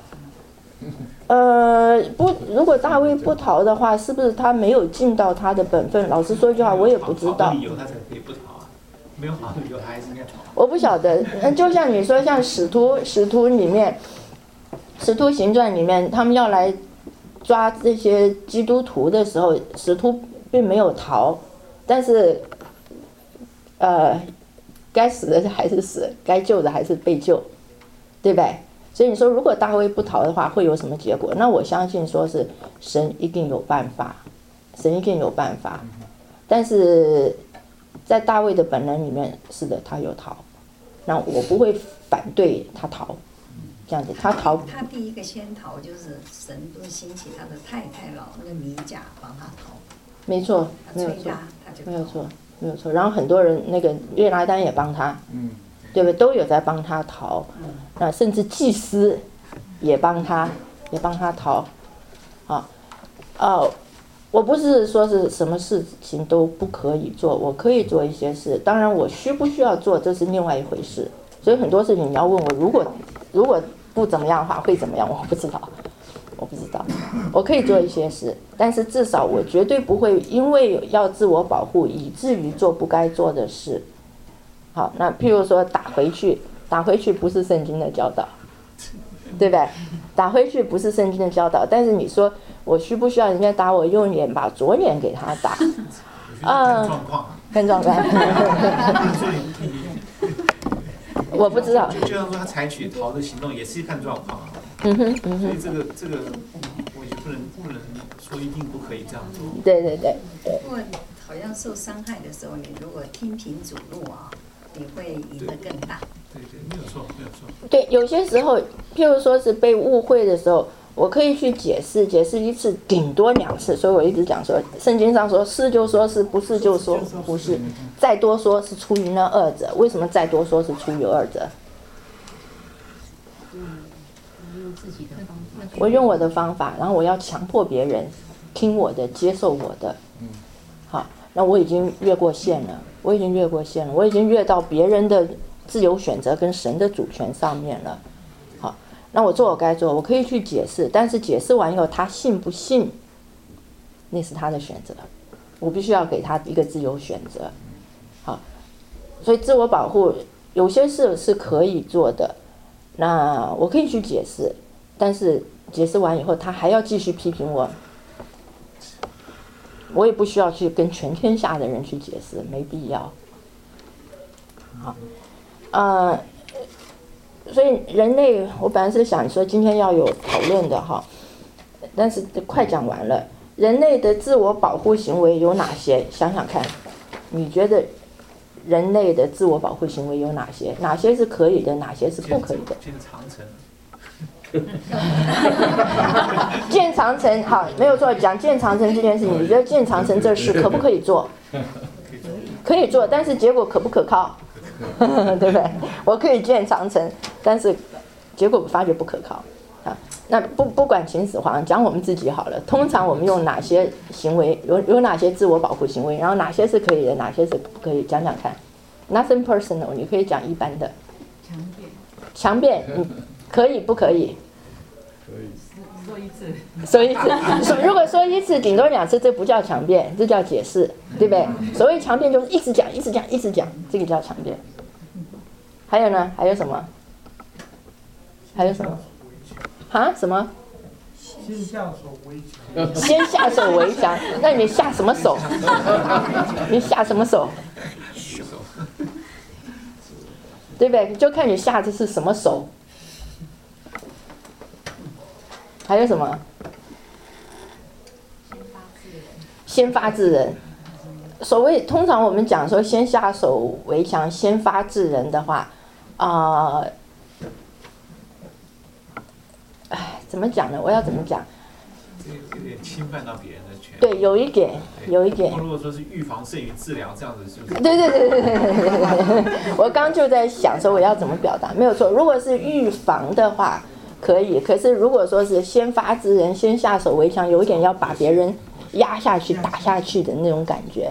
如果大卫不逃的话，是不是他没有尽到他的本分？老实说一句话，我也不知道。 理由他才可以不逃啊，没有好的理由他还是应该逃。 我不晓得，就像你说，像使徒里面，使徒行传里面，他们要来抓这些基督徒的时候，使徒并没有逃，但是该死的还是死，该救的还是被救，对吧？所以你说如果大卫不逃的话会有什么结果？那我相信说是神一定有办法，但是在大卫的本能里面，是的，他有逃，那我不会反对他逃，这样子他逃。 他第一个先逃就是神不是兴起他的太老那个米甲帮他逃， 没错，没有错。然后很多人那个约拿单也帮他，对不对？都有在帮他逃，那甚至祭司也帮他逃，我不是说是什么事情都不可以做，我可以做一些事，当然我需不需要做这是另外一回事。所以很多事情你要问我，如果不怎么样的话会怎么样，我不知道，我可以做一些事，但是至少我绝对不会因为要自我保护以至于做不该做的事。好，那譬如说打回去不是圣经的教导，对吧？打回去不是圣经的教导，但是你说我需不需要人家打我右脸，把左脸给他打？看状况。我不知道。 就像说他采取逃的行动也是看状况啊。所以这个我就不能说一定不可以这样做。 对对对对。 不过好像受伤害的时候，你如果听凭主怒啊，你会赢得更大。 对对，没有错没有错。 对，有些时候，譬如说是被误会的时候，我可以去解释一次，顶多2次。所以我一直讲说，圣经上说是就说是，不是就说不是，再多说是出于那二者。为什么再多说是出于二者？ 用自己的方法。 我用我的方法，然后我要强迫别人听我的，接受我的。好，那我已经越过线了，我已经越到别人的自由选择跟神的主权上面了。好，那我做我该做，我可以去解释，但是解释完以后他信不信，那是他的选择，我必须要给他一个自由选择。好，所以自我保护有些事是可以做的，那我可以去解释，但是解释完以后他还要继续批评我，我也不需要去跟全天下的人去解释，没必要。好，所以人类，我本来是想说今天要有讨论的哈，但是快讲完了。人类的自我保护行为有哪些？想想看，你觉得人类的自我保护行为有哪些？哪些是可以的，哪些是不可以的？ 建长城。 建长城，好，没有错。讲建长城这件事情，你觉得建长城这事可不可以做？可以做，但是结果可不可靠？对不对？我可以建长城，但是结果发觉不可靠啊。那不管秦始皇，讲我们自己好了。通常我们用哪些行为，有哪些自我保护行为，然后哪些是可以的，哪些是不可以？讲讲看。Nothing personal， 你可以讲一般的。强辩，可以不可以？ 可以。 说一次，如果说一次，顶多2次，这不叫强辩，这叫解释，对不对？所谓强辩就是一直讲，这个叫强辩。还有呢？还有什么？啊？什么？ 先下手为强。 先下手为强，那你下什么手？你下什么手？对不对？就看你下的是什么手。还有什么？先发制人。所谓通常我们讲说先下手为强，先发制人的话，怎么讲呢？我要怎么讲？ 这有点侵犯到别人的权利。 对，有一点。 如果说是预防胜于治疗，这样子是不是？ 对。我刚就在想说我要怎么表达，没有错。如果是预防的话，可以。可是如果说是先发制人，先下手为强，有一点要把别人压下去、打下去的那种感觉。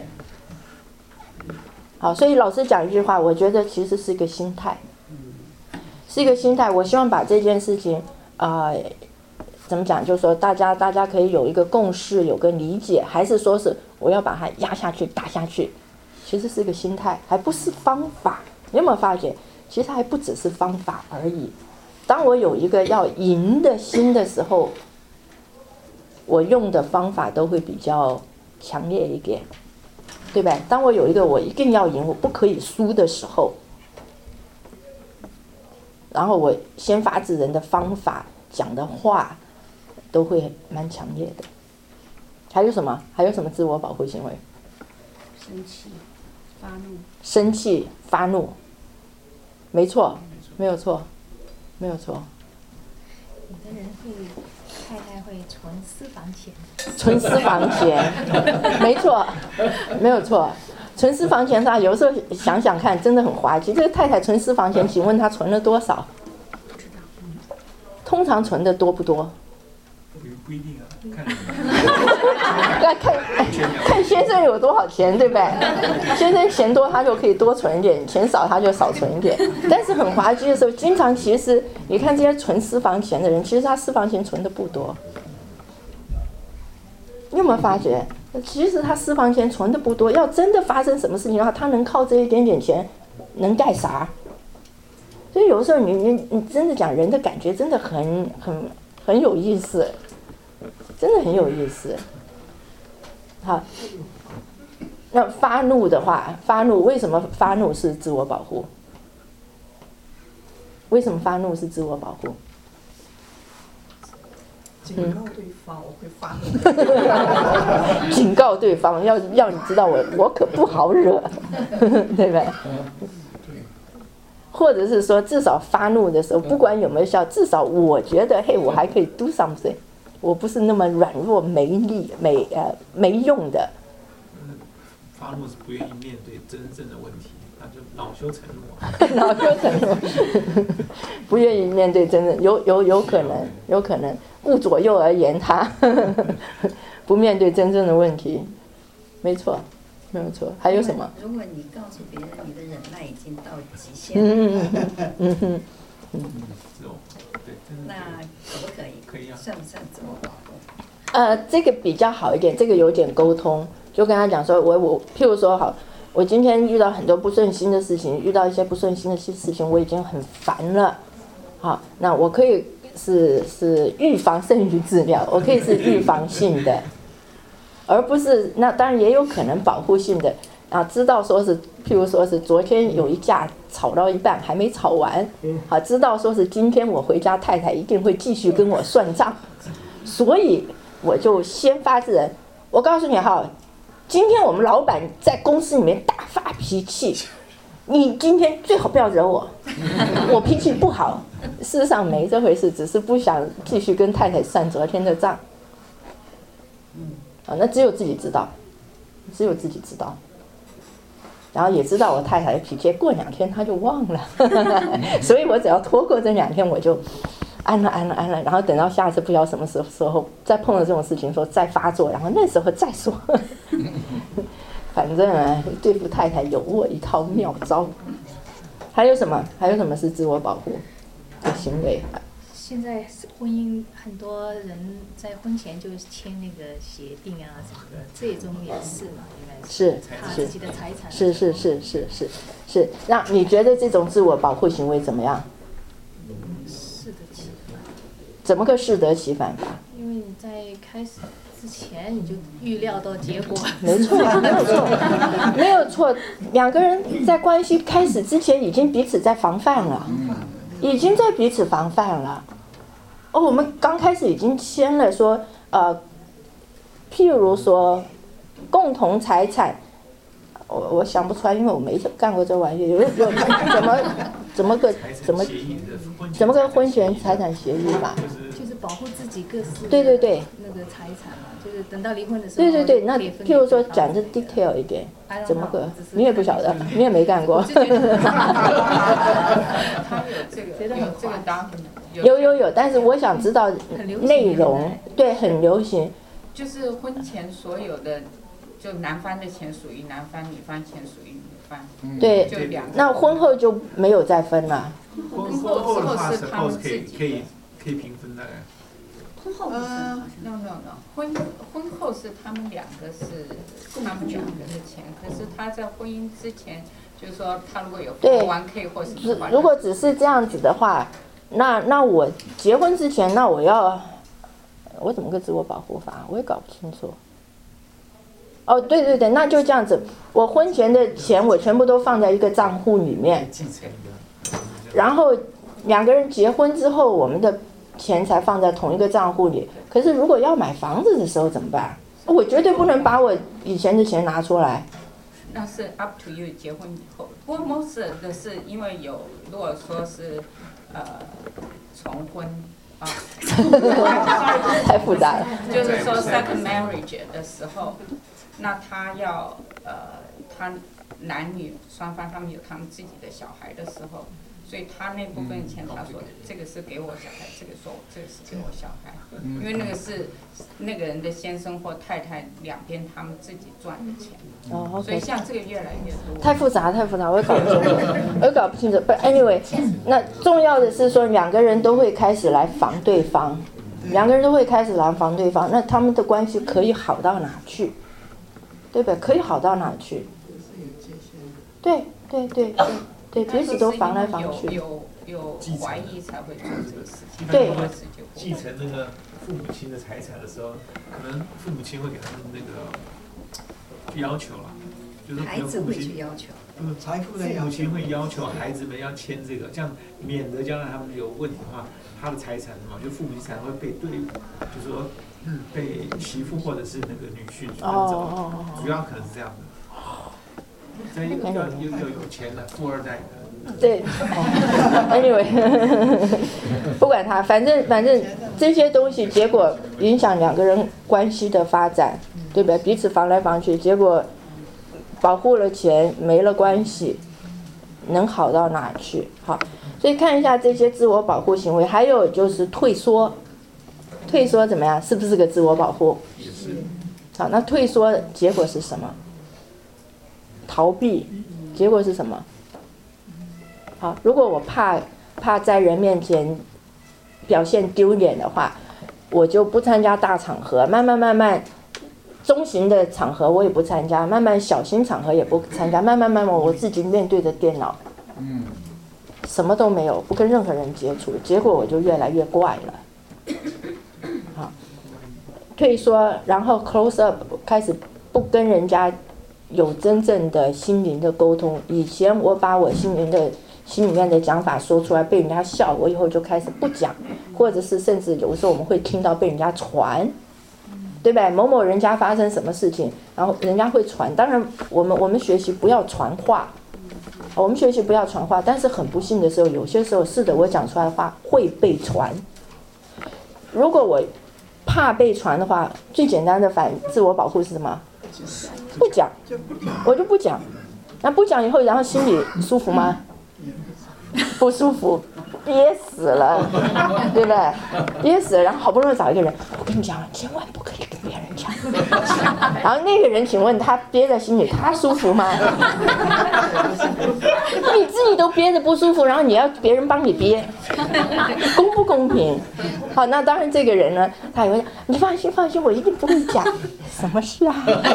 好，所以老师讲一句话，我觉得其实是一个心态，我希望把这件事情怎么讲？就是说大家可以有一个共识，有个理解，还是说是我要把它压下去、打下去？其实是一个心态，还不是方法。你有没有发觉？其实还不只是方法而已。当我有一个要赢的心的时候，我用的方法都会比较强烈一点，对吧？当我有一个我一定要赢，我不可以输的时候，然后我先发制人的方法、讲的话都会蛮强烈的。还有什么自我保护行为？生气、发怒，没错，没有错。 有的人太太会存私房钱， 没错，没有错。存私房钱，他有时候想想看，真的很滑稽。这个太太存私房钱，请问她存了多少？ 不知道。 通常存的多不多？ 不一定啊， 看先生有多少钱，对不对？先生钱多，他就可以多存一点；钱少，他就少存一点。但是很滑稽的时候，经常其实你看这些存私房钱的人，其实他私房钱存的不多。你有没有发觉？其实他私房钱存的不多，要真的发生什么事情的话，他能靠这一点点钱能干啥？所以有时候你真的讲人的感觉真的很有意思。真的很有意思。好，那发怒的话，为什么发怒是自我保护？为什么发怒是自我保护？ 警告对方，我会发怒。 警告对方，要你知道我可不好惹，对吧？或者是说，至少发怒的时候，不管有没有效，至少我觉得，嘿，我还可以 do something， 我不是那么软弱没力、没用的。 发怒是不愿意面对真正的问题，那就恼羞成怒。 恼羞成怒，不愿意面对真正，有可能顾左右而言他，不面对真正的问题，没错。没有错，还有什么？ 如果你告诉别人你的忍耐已经到极限了，那可不可以？ 可以啊。 算不算自我保护？ 这个比较好一点，这个有点沟通，就跟他讲说，我譬如说好，我今天遇到很多不顺心的事情，遇到一些不顺心的事情，我已经很烦了，好，那我可以是预防胜于治疗，我可以是预防性的。而不是，那当然也有可能保护性的啊，知道说是，譬如说是昨天有一架吵到一半还没吵完，好，知道说是今天我回家太太一定会继续跟我算账，所以我就先发制人。我告诉你哈，今天我们老板在公司里面大发脾气，你今天最好不要惹我，我脾气不好。事实上没这回事，只是不想继续跟太太算昨天的账。那只有自己知道，然后也知道我太太的脾气，过2天她就忘了，所以我只要拖过这2天，我就安了，然后等到下次不知道什么时候再碰到这种事情，说再发作，然后那时候再说。反正对付太太有我一套妙招。还有什么是自我保护的行为？ 现在婚姻很多人在婚前就签那个协定啊什么的，这种也是嘛，应该是他自己的财产。是。那你觉得这种自我保护行为怎么样？ 适得其反。 怎么个适得其反法？ 因为你在开始之前你就预料到结果。 没有错。两个人在关系开始之前已经彼此在防范了，我们刚开始已经签了说，譬如说共同财产，我想不出来，因为我没干过这玩意，有怎么个婚前财产协议法？ 就是保护自己各自对那个财产嘛，就是等到离婚的时候。 对，那譬如说讲的 detail 一点，怎么个？你也不晓得，你也没干过。 他有这个答案。 有，但是我想知道内容，对，很流行。 就是婚前所有的，就男方的钱属于男方，女方钱属于女方。 对， 就2个。 那婚后就没有再分了。 婚后的话是他们自己可以平分的。 婚后no， 婚后是他们2个是他们2个的钱，可是他在婚姻之前，就是说他如果有401k 或是如果只是这样子的话，那我结婚之前，那我怎么个自我保护法？我也搞不清楚。哦，对，那就这样子，我婚前的钱我全部都放在一个账户里面，然后2个人结婚之后，我们的钱才放在同一个账户里。可是如果要买房子的时候怎么办？我绝对不能把我以前的钱拿出来。 那是 up to you 结婚以后。不过 most 的是因为如果说是重婚啊， 太复杂了。 就是说 second marriage 的时候，那他要他男女双方他们有他们自己的小孩的时候。所以他那部分钱，他说这个是给我小孩，这个说这个是给我小孩，因为那个是那个人的先生或太太2边他们自己赚的钱。 哦， 所以像这个越来越多。 太复杂，我也搞不清楚。But anyway， 那重要的是说2个人都会开始来防对方，那他们的关系可以好到哪去？对不对？可以好到哪去？对，彼此都防来防去。 有怀疑才会做这个事情。 对。 继承那个父母亲的财产的时候，可能父母亲会给他们那个要求了， 就是孩子会去要求， 财富的父母要求亲会要求孩子们要签这个，这样免得将来他们有问题的话，他的财产嘛，就父母亲才会被就是说被媳妇或者是那个女婿分走，主要可能是这样的。所以要有钱的富二代的。 对，anyway， 不管他，反正这些东西结果影响两个人关系的发展，对不对？彼此防来防去，结果保护了钱，没了关系，能好到哪去？好，所以看一下这些自我保护行为，还有就是退缩，退缩怎么样？是不是个自我保护？ 也是。 好，那退缩结果是什么？逃避，结果是什么？好，如果我怕在人面前表现丢脸的话，我就不参加大场合，慢慢中型的场合我也不参加，慢慢小型场合也不参加，慢慢我自己面对着电脑，什么都没有，不跟任何人接触，结果我就越来越怪了。好，退缩，然后 close up， 开始不跟人家有真正的心灵的沟通。以前我把我心里面的讲法说出来被人家笑，我以后就开始不讲，或者是甚至有时候我们会听到被人家传，对吧？某某人家发生什么事情，然后人家会传。当然我们学习不要传话，我们学习不要传话，但是很不幸的时候，有些时候是的，我讲出来的话会被传。如果我怕被传的话，最简单的自我保护是什么？不讲，我就不讲。那不讲以后，然后心里舒服吗？不舒服，憋死了，对不对？憋死了，然后好不容易找一个人，我跟你讲，千万不可以跟别人讲。然后那个人，请问他憋在心里，他舒服吗？你自己都憋着不舒服，然后你要别人帮你憋，公不公平？好，那当然这个人呢，他也会讲，你放心，我一定不会讲。什么事啊？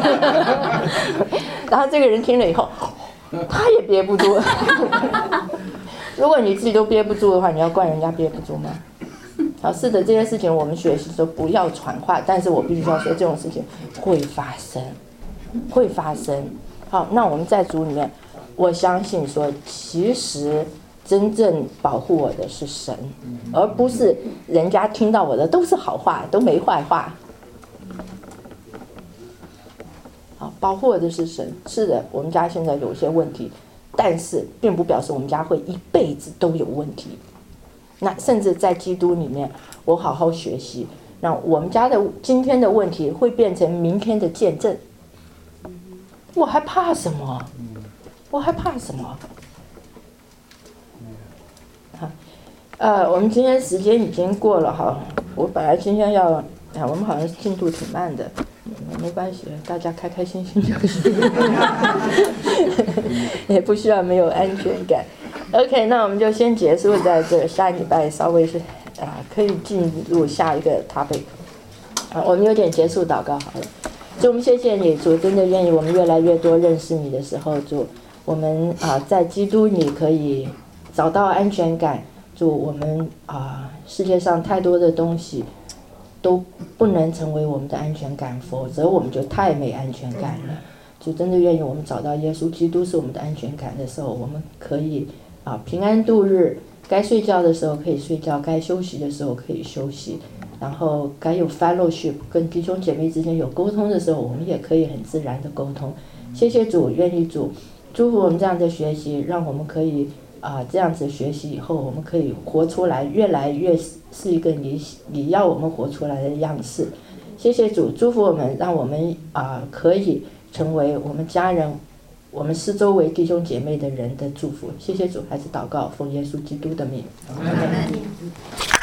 然后这个人听了以后，他也憋不住。如果你自己都憋不住的话，你要怪人家憋不住吗？好，是的，这些事情我们学习说不要传话，但是我必须要说这种事情会发生。好，那我们在组里面，我相信说，其实真正保护我的是神，而不是人家听到我的都是好话，都没坏话。好，保护我的是神。是的，我们家现在有些问题，但是并不表示我们家会一辈子都有问题。那甚至在基督里面，我好好学习，那我们家的今天的问题会变成明天的见证。我还怕什么？我们今天时间已经过了哈，我本来今天要，我们好像进度挺慢的。没关系，大家开开心心就行，也不需要没有安全感。OK， 那我们就先结束在这，下礼拜稍微是可以进入下一个 topic。我们有点结束祷告好了。主，我们谢谢你，主，真的愿意我们越来越多认识你的时候，主，我们在基督里可以找到安全感。主，我们世界上太多的东西都不能成为我们的安全感，否则我们就太没安全感了。就真的愿意我们找到耶稣基督是我们的安全感的时候，我们可以平安度日，该睡觉的时候可以睡觉，该休息的时候可以休息，然后该有 fellowship 跟弟兄姐妹之间有沟通的时候，我们也可以很自然的沟通。谢谢主，愿意主祝福我们这样的学习，让我们可以这样子学习以后，我们可以活出来，越来越是一个你要我们活出来的样式。谢谢主，祝福我们，让我们可以成为我们家人、我们四周围弟兄姐妹的人的祝福。谢谢主，还是祷告，奉耶稣基督的名。阿们。